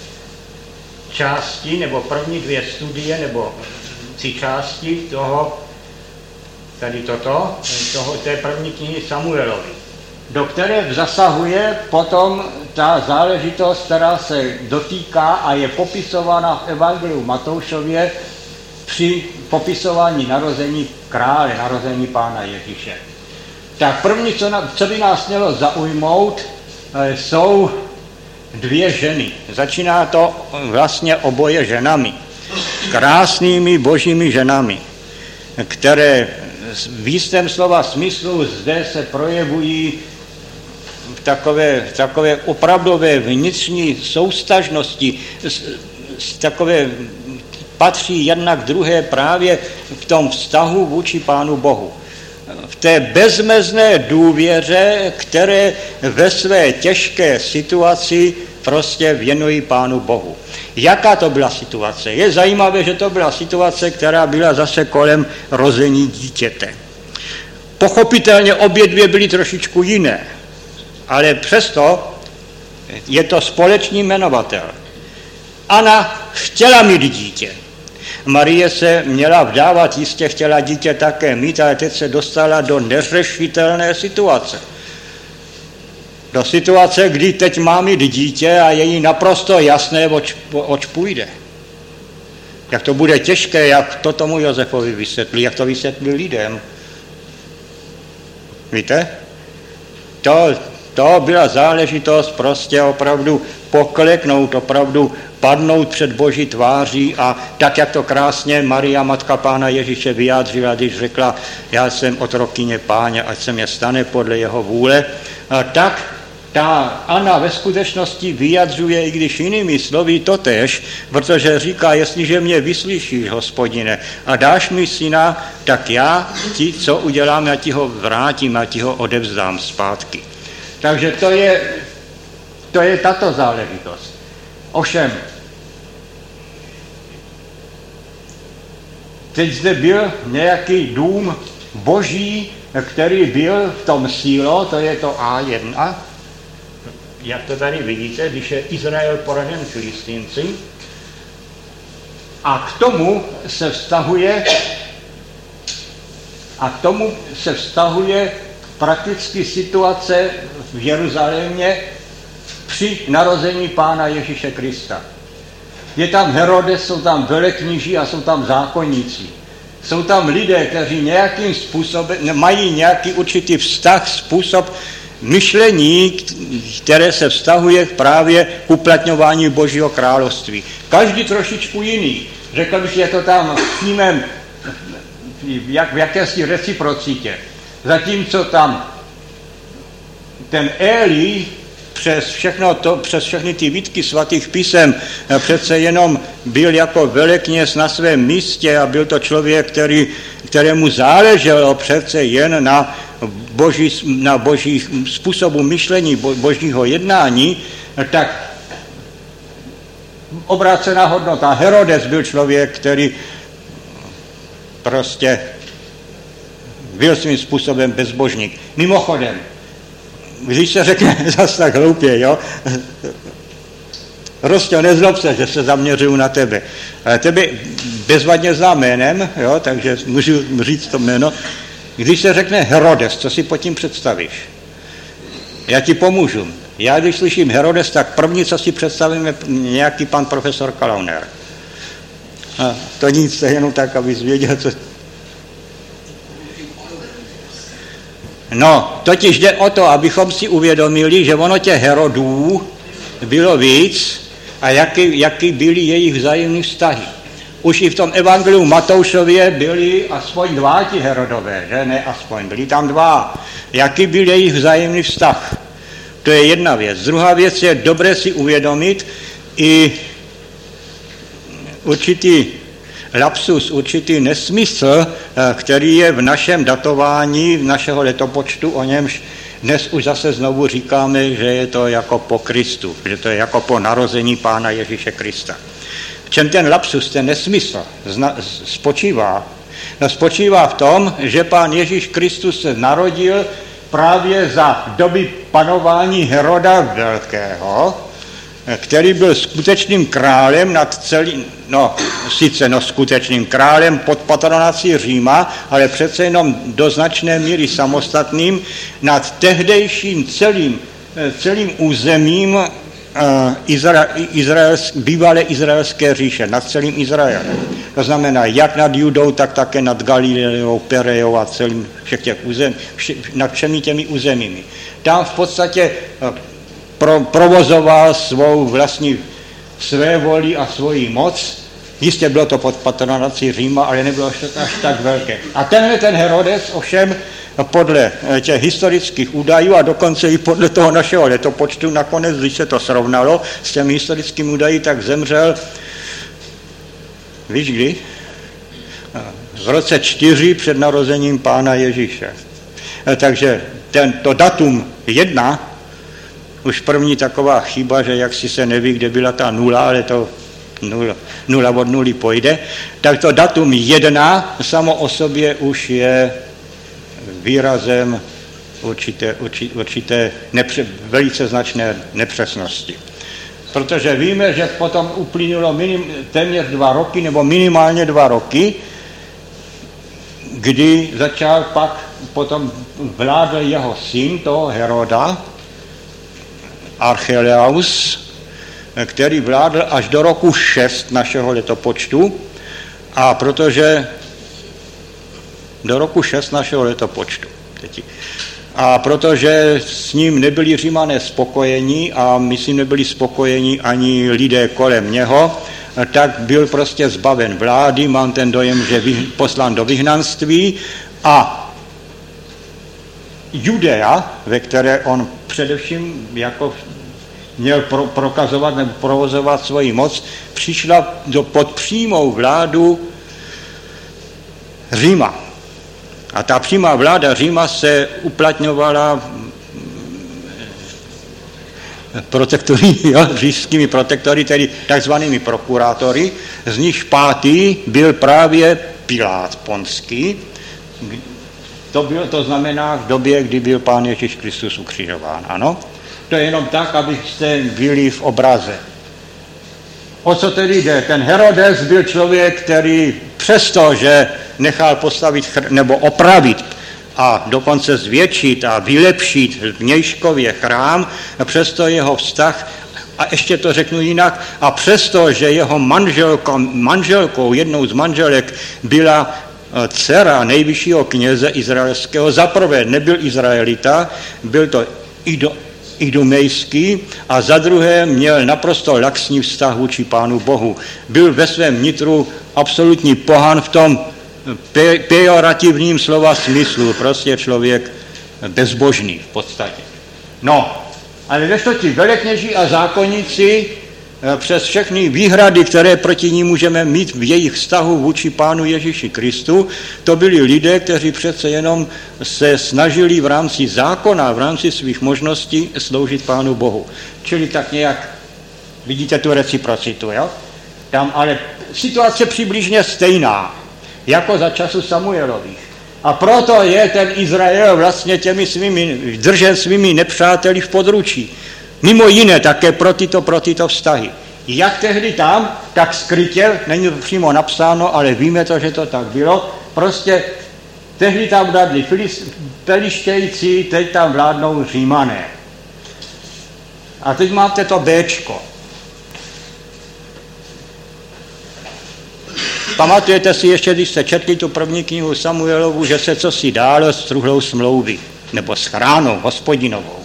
části, nebo první dvě studie, nebo tři části toho, tady toto, toho, té první knihy Samuelovi, do které zasahuje potom ta záležitost, která se dotýká a je popisována v Evangeliu Matoušově při popisování narození krále, narození Pána Ježíše. Tak první, co, na, co by nás mělo zaujmout, jsou dvě ženy. Začíná to vlastně oboje ženami. Krásnými božími ženami, které v jistém slova smyslu zde se projevují v takové, v takové opravdové vnitřní soustažnosti, takové patří jedna k druhé právě v tom vztahu vůči Pánu Bohu. V té bezmezné důvěře, které ve své těžké situaci prostě věnují Pánu Bohu. Jaká to byla situace? Je zajímavé, že to byla situace, která byla zase kolem rození dítěte. Pochopitelně obě dvě byly trošičku jiné, ale přesto je to společný jmenovatel. Anna chtěla mít dítě. Marie se měla vdávat, jistě chtěla dítě také mít, ale teď se dostala do neřešitelné situace. Do situace, kdy teď má mít dítě a je jí naprosto jasné, oč, oč půjde. Jak to bude těžké, jak to tomu Josefovi vysvětlí, jak to vysvětlí lidem. Víte? To, to byla záležitost prostě opravdu pokleknout, opravdu padnout před Boží tváří a tak, jak to krásně Maria, matka Pána Ježíše, vyjádřila, když řekla, já jsem otrokyně Páně, ať se mě stane podle jeho vůle, tak ta Anna ve skutečnosti vyjadřuje, i když jinými slovy totéž, protože říká, jestliže mě vyslyšíš, Hospodine, a dáš mi syna, tak já ti, co udělám, já ti ho vrátím, já ti ho odevzdám zpátky. Takže to je, to je tato záležitost. Ovšem, teď zde byl nějaký dům boží, který byl v tom Sílo, to je to á jedna, jak to tady vidíte, když je Izrael poražen Filistínci. A k tomu se vztahuje a k tomu se vztahuje prakticky situace v Jeruzalémě při narození Pána Ježíše Krista. Je tam Herodes, jsou tam velekníži a jsou tam zákonníci. Jsou tam lidé, kteří nějakým způsobem mají nějaký určitý vztah, způsob myšlení, které se vztahuje právě k uplatňování Božího království. Každý trošičku jiný. Řekl bych, je to tam v přímém, jak, v jakési reciprocitě. Zatímco tam ten Eli přes všechno to, přes všechny ty výtky svatých písem přece jenom byl jako velekněz na svém místě a byl to člověk, který, kterému záleželo přece jen na boží, na boží způsobu myšlení, bo, božího jednání, tak obrácená hodnota. Herodes byl člověk, který prostě byl svým způsobem bezbožník. Mimochodem, když se řekne zase tak hloupě, jo, Rostě, nezlob se, že se zaměřuju na tebe. Tebe bezvadně znám jménem, jo, takže můžu říct to jméno. Když se řekne Herodes, co si pod tím představíš? Já ti pomůžu. Já, když slyším Herodes, tak první, co si představím, je nějaký pan profesor Kalauner. A to nic, to jenom tak, abys věděl, co... No, totiž jde o to, abychom si uvědomili, že ono těch Herodů bylo víc a jaký, jaký byly jejich vzájemné vztahy. Už i v tom evangeliu Matoušově byli aspoň dva ti Herodové, že ne aspoň, byli tam dva. Jaký byl jejich vzájemný vztah? To je jedna věc. Druhá věc je dobré si uvědomit i určitý lapsus, určitý nesmysl, který je v našem datování, v našeho letopočtu, o němž dnes už zase znovu říkáme, že je to jako po Kristu, že to je jako po narození Pána Ježíše Krista. V čem ten lapsus, ten nesmysl spočívá? No, spočívá v tom, že Pán Ježíš Kristus se narodil právě za doby panování Heroda Velkého, který byl skutečným králem nad celým, no sice no skutečným králem pod patronací Říma, ale přece jenom do značné míry samostatným nad tehdejším celým, celým územím uh, Izra, Izraelsk, bývalé izraelské říše, nad celým Izraelem. To znamená jak nad Judou, tak také nad Galileou, Perejou a celým všech těch území, vše, nad všemi těmi územími. Tam v podstatě uh, Pro, provozoval svou vlastní své voli a svoji moc. Jistě bylo to pod patronací Říma, ale nebylo až tak velké. A tenhle ten Herodes ovšem podle těch historických údajů a dokonce i podle toho našeho letopočtu nakonec, když se to srovnalo s těmi historickými údaji, tak zemřel, víš kdy? V roce čtyři před narozením Pána Ježíše. Takže tento datum jedna, už první taková chyba, že jak si se neví, kde byla ta nula, ale to nula, nula od nuly pojde, tak to datum jedna samo o sobě už je výrazem určité, určité, určité nepře, velice značné nepřesnosti. Protože víme, že potom uplynulo minim, téměř dva roky, nebo minimálně dva roky, kdy začal pak potom vládl jeho syn, toho Heroda, Archelaus, který vládl až do roku šest našeho letopočtu, a protože do roku šest našeho letopočtu. A protože s ním nebyli Římané spokojení a myslím nebyli spokojení ani lidé kolem něho, tak byl prostě zbaven vlády, mám ten dojem, že poslán do vyhnanství a Judea, ve které on především jako měl pro, prokazovat nebo provozovat svoji moc, přišla do, pod přímou vládu Říma. A ta přímá vláda Říma se uplatňovala protektory, jo, říšskými protektory, tedy takzvanými prokurátory, z nich pátý byl právě Pilát Ponský. To, bylo, to znamená v době, kdy byl Pán Ježíš Kristus ukřižován. Ano? To je jenom tak, abyste byli v obraze. O co tedy jde? Ten Herodes byl člověk, který přesto, že nechal postavit chr- nebo opravit a dokonce zvětšit a vylepšit vnějškově chrám, přesto jeho vztah, a ještě to řeknu jinak, a přesto, že jeho manželko, manželkou, jednou z manželek byla dcera nejvyššího kněze izraelského, zaprvé nebyl Izraelita, byl to Ido, idumejský, a za druhé měl naprosto laxní vztah vůči Pánu Bohu. Byl ve svém nitru absolutní pohan v tom pe- pejorativním slova smyslu, prostě člověk bezbožný v podstatě. No, ale než to ti velekněží a zákonníci přes všechny výhrady, které proti ní můžeme mít v jejich vztahu vůči Pánu Ježíši Kristu, to byli lidé, kteří přece jenom se snažili v rámci zákona, v rámci svých možností sloužit Pánu Bohu. Čili tak nějak, vidíte tu reciprocitu, jo? Tam ale situace přibližně stejná, jako za času Samuelových. A proto je ten Izrael vlastně těmi svými, držen svými nepřáteli v područí. Mimo jiné také pro tyto, pro tyto vztahy. Jak tehdy tam, tak skrytě, není to přímo napsáno, ale víme to, že to tak bylo. Prostě tehdy tam vládli Pelištějci, teď tam vládnou Římané. A teď máte to Béčko. Pamatujete si ještě, když jste četli tu první knihu Samuelovu, že se cosi dálo s truhlou smlouvy, nebo s chránou hospodinovou.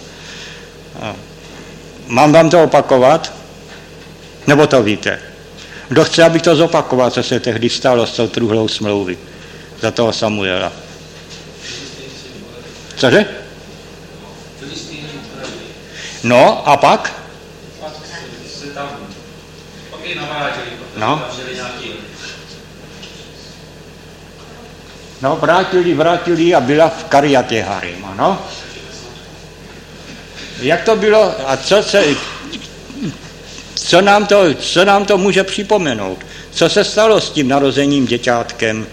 Mám vám to opakovat? Nebo to víte? Kdo chce, abych to zopakoval, co se tehdy stalo s tou truhlou smlouvy za toho Samuela? Cože? No, a pak? No. No, vrátili, vrátili a byla v Kariatě Harim, ano? Jak to bylo a co, se, co, nám to, co nám to může připomenout? Co se stalo s tím narozením děťátkem?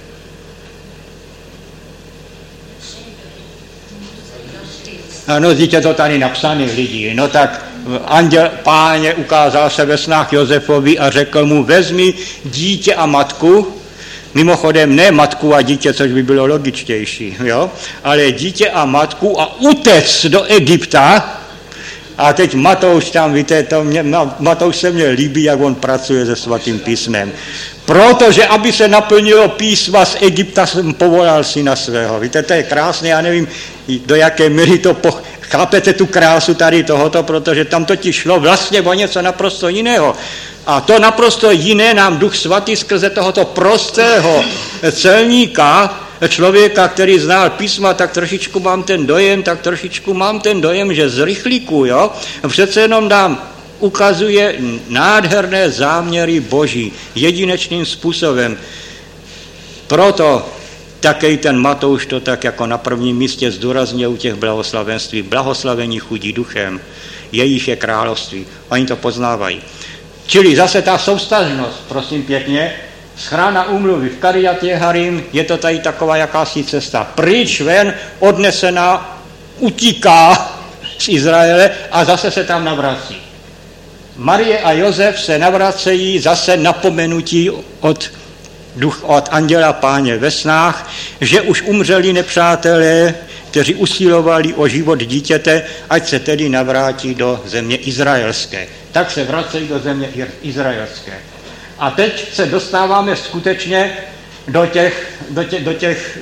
No, dítě to tady napsané lidi. No tak anděl Páně ukázal se ve snách Josefovi a řekl mu, vezmi dítě a matku, mimochodem ne matku a dítě, což by bylo logičtější, jo? Ale dítě a matku a utec do Egypta. A teď Matouš tam, víte, to mě, Matouš se mně líbí, jak on pracuje se svatým písmem. Protože, aby se naplnilo písma z Egypta, jsem povolal syna svého. Víte, to je krásné, já nevím, do jaké míry to poch... chápete tu krásu tady tohoto, protože tam totiž šlo vlastně o něco naprosto jiného. A to naprosto jiné nám Duch Svatý skrze tohoto prostého celníka, člověka, který znal písma, tak trošičku mám ten dojem, tak trošičku mám ten dojem, že z rychlíku, jo, přece jenom nám ukazuje nádherné záměry Boží jedinečným způsobem. Proto také ten Matouš to tak jako na prvním místě zdůraznil u těch blahoslavenství. Blahoslavení chudí duchem, jejich je království. Oni to poznávají. Čili zase ta souvztažnost, prosím pěkně, schrána úmluvy v Kariatě Harim, je to tady taková jakási cesta. Pryč ven, odnesená, utíká z Izraele a zase se tam navrací. Marie a Josef se navracejí zase napomenutí od, duch, od anděla Páně ve snách, že už umřeli nepřátelé, kteří usilovali o život dítěte, ať se tedy navrátí do země izraelské. Tak se vracejí do země izraelské. A teď se dostáváme skutečně do těch, do těch, do těch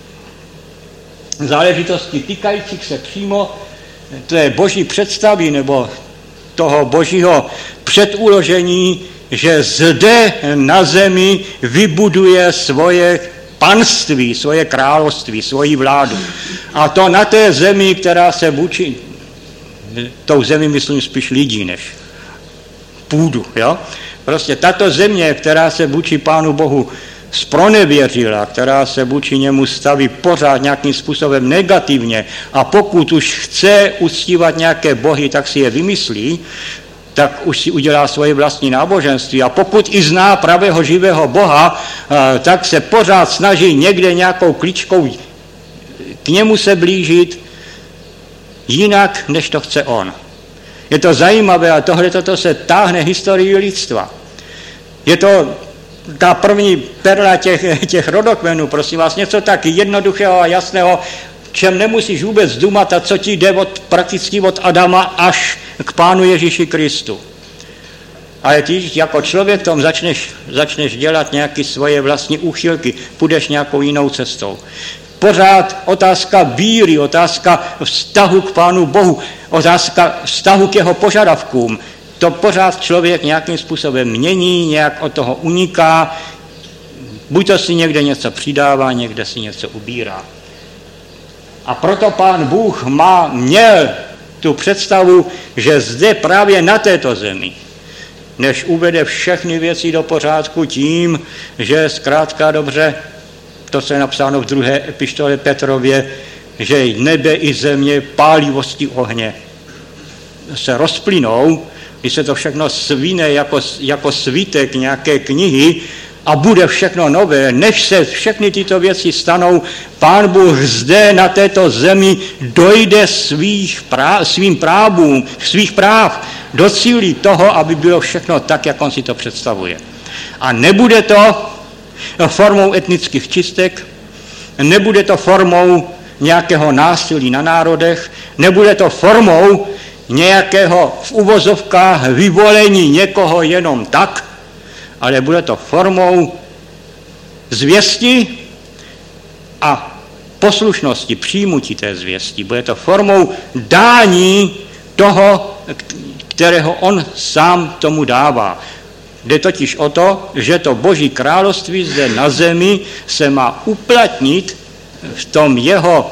záležitostí týkajících se přímo té boží představy nebo toho božího předuložení, že zde na zemi vybuduje svoje panství, svoje království, svoji vládu. A to na té zemi, která se vůči, tou zemi myslím spíš lidí než půdu, jo? Prostě tato země, která se vůči Pánu Bohu zpronevěřila, která se vůči němu staví pořád nějakým způsobem negativně a pokud už chce uctívat nějaké bohy, tak si je vymyslí, tak už si udělá svoje vlastní náboženství. A pokud i zná pravého živého Boha, tak se pořád snaží někde nějakou kličkou k němu se blížit jinak, než to chce on. Je to zajímavé a tohle toto se táhne historii lidstva. Je to ta první perla těch, těch rodokmenů, prosím vás, něco tak jednoduchého a jasného, čem nemusíš vůbec dumat a co ti jde od, prakticky od Adama až k Pánu Ježíši Kristu. Ale ty jako člověk tom začneš, začneš dělat nějaké svoje vlastní úchylky, půjdeš nějakou jinou cestou. Pořád otázka víry, otázka vztahu k Pánu Bohu, otázka vztahu k jeho požadavkům. To pořád člověk nějakým způsobem mění, nějak od toho uniká, buď to si někde něco přidává, někde si něco ubírá. A proto Pán Bůh má, měl tu představu, že zde právě na této zemi, než uvede všechny věci do pořádku tím, že zkrátka dobře, to, co je napsáno v druhé epištole Petrově, že nebe i země pálivosti ohně se rozplynou, když se to všechno svíne jako, jako svítek nějaké knihy a bude všechno nové, než se všechny tyto věci stanou, Pán Bůh zde na této zemi dojde svých práv, svým právům, svých práv, docílí toho, aby bylo všechno tak, jak on si to představuje. A nebude to formou etnických čistek, nebude to formou nějakého násilí na národech, nebude to formou nějakého v uvozovkách vyvolení někoho jenom tak, ale bude to formou zvěsti a poslušnosti, přijímutí té zvěsti. Bude to formou dání toho, kterého on sám tomu dává. Jde totiž o to, že to Boží království zde na zemi se má uplatnit v tom jeho,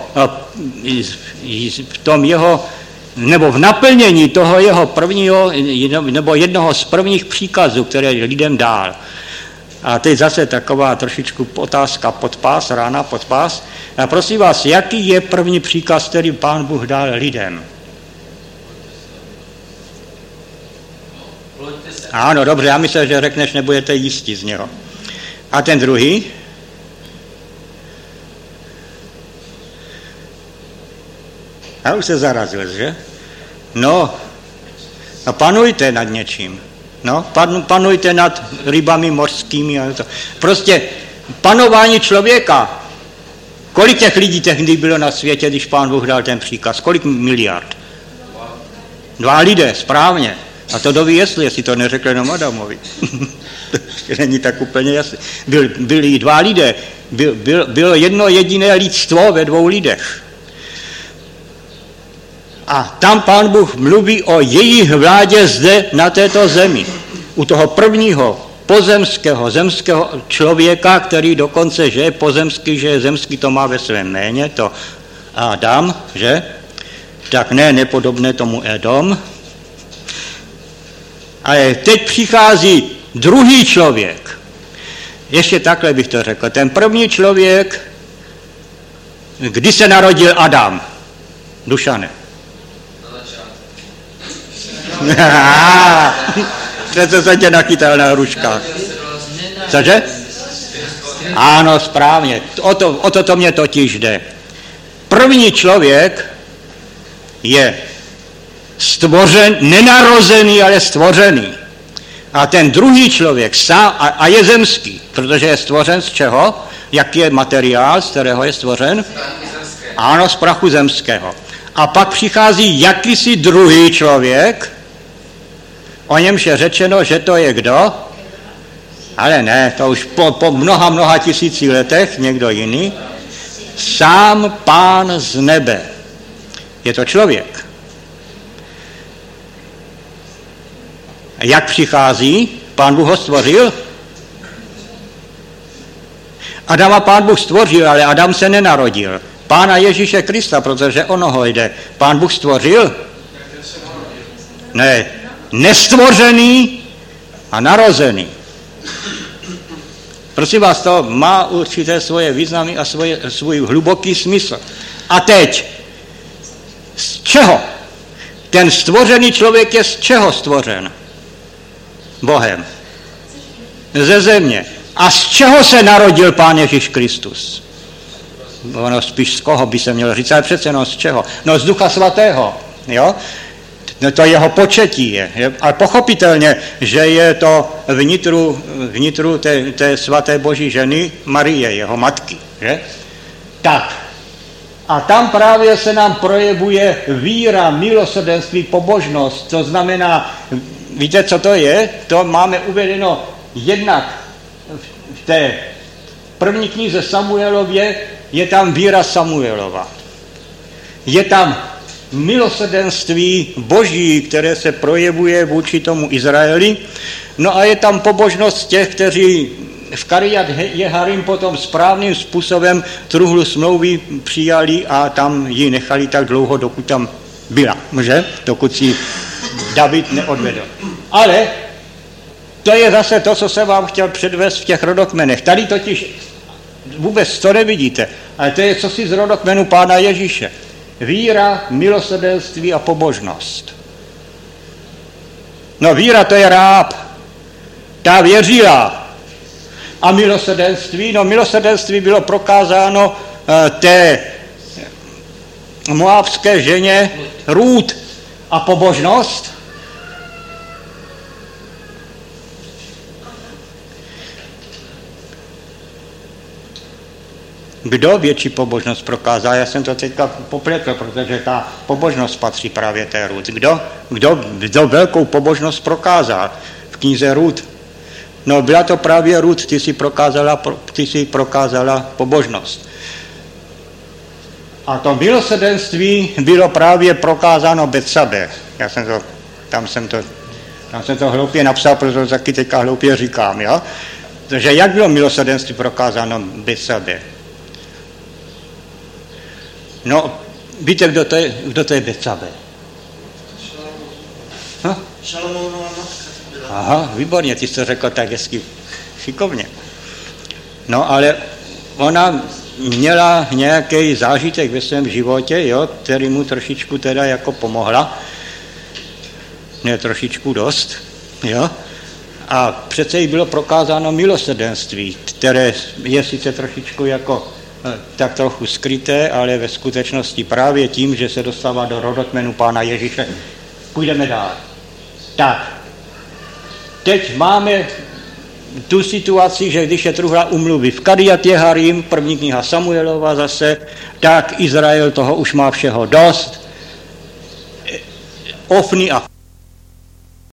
v tom jeho nebo v naplnění toho jeho prvního, nebo jednoho z prvních příkazů, které lidem dal. A teď zase taková trošičku otázka pod pás, rána pod pás. A prosím vás, jaký je první příkaz, který Pán Bůh dal lidem? Ano, dobře, já myslím, že řekneš, nebudete jistí z něho. A ten druhý? Já už se zarazil, že? No, a panujte nad něčím. No, pan, panujte nad rybami mořskými. A to. Prostě panování člověka. Kolik těch lidí tehdy bylo na světě, když Pán Bůh dal ten příkaz? Kolik miliard? Dva lidé, správně. A to doví jestli, jestli to neřekl jenom Adamovi. To není tak úplně jasné. Byl, byli dva lidé. Byl, byl, bylo jedno jediné lidstvo ve dvou lidech. A tam Pán Bůh mluví o jejich vládě zde na této zemi. U toho prvního pozemského, zemského člověka, který dokonce, že je pozemský, že je zemský, to má ve svém jméně, to Adam, že? Tak ne, nepodobné tomu Edom. Ale teď přichází druhý člověk. Ještě takhle bych to řekl. Ten první člověk, kdy se narodil Adam? Dušane. Přece se tě nachytal na hruškách. Cože? Ano, správně. O to, o to to mě totiž jde. První člověk je stvořen, nenarozený, ale stvořený. A ten druhý člověk sám, a, a je zemský, protože je stvořen z čeho? Jaký je materiál, z kterého je stvořen? Ano, z prachu zemského. A pak přichází jakýsi druhý člověk, o němž je řečeno, že to je kdo? Ale ne, to už po, po mnoha, mnoha tisíci letech někdo jiný. Sám Pán z nebe. Je to člověk. A jak přichází? Pán Bůh ho stvořil? Adama Pán Bůh stvořil, ale Adam se nenarodil. Pána Ježíše Krista, protože ono ho jde. Pán Bůh stvořil? Ne, nestvořený a narozený. Prosím vás, to má určité svoje významy a svoje, svůj hluboký smysl. A teď, z čeho? Ten stvořený člověk je z čeho stvořen? Bohem. Ze země. A z čeho se narodil Pán Ježíš Kristus? Ono spíš z koho by se mělo říct, ale přece jenom z čeho? No z Ducha Svatého, jo? No to jeho početí je. je. A pochopitelně, že je to vnitru, vnitru té, té svaté boží ženy Marie, jeho matky, že? Tak. A tam právě se nám projevuje víra, milosrdenství, pobožnost. To znamená, víte, co to je? To máme uvedeno jednak v té první knize Samuelově, je tam víra Samuelova. Je tam milosrdenství boží, které se projevuje vůči tomu Izraeli. No a je tam pobožnost těch, kteří v Kiriat Jearim potom správným způsobem truhlu smlouvy přijali a tam ji nechali tak dlouho, dokud tam byla, že? Dokud si David neodvedl. Ale to je zase to, co jsem vám chtěl předvést v těch rodokmenech. Tady totiž vůbec to nevidíte, ale to je cosi z rodokmenu Pána Ježíše. Víra, milosrdenství a pobožnost. No víra to je Ráb. Ta věřila. A milosrdenství? No milosrdenství bylo prokázáno uh, té moabské ženě Rút. A pobožnost? Kdo větší pobožnost prokázal? Já jsem to teďka popletl, protože ta pobožnost patří právě té Rút. Kdo, kdo, kdo velkou pobožnost prokázal v knize Rút? No byla to právě Rút, ty si prokázala, ty si prokázala pobožnost. A to milosrdenství bylo právě prokázáno Betsabe. Já jsem to, tam jsem to, tam jsem to hloupě napsal, protože to taky teďka hloupě říkám, jo? Takže jak bylo milosrdenství prokázáno Betsabe? No, víte, kdo to je, kdo to je Betsabe? Šalomounova matka. Aha, výborně, ty jsi to řekl tak hezky šikovně. No, ale ona měla nějaký zážitek ve svém životě, jo, který mu trošičku teda jako pomohla. Ne trošičku dost, jo. A přece jí bylo prokázáno milosrdenství, které je sice trošičku jako tak trochu skryté, ale ve skutečnosti právě tím, že se dostává do rodokmenu Pána Ježíše. Půjdeme dál. Tak, teď máme tu situaci, že když je truhla umluvy v Kiriat Jearim, první kniha Samuelova zase, tak Izrael toho už má všeho dost. Ofni a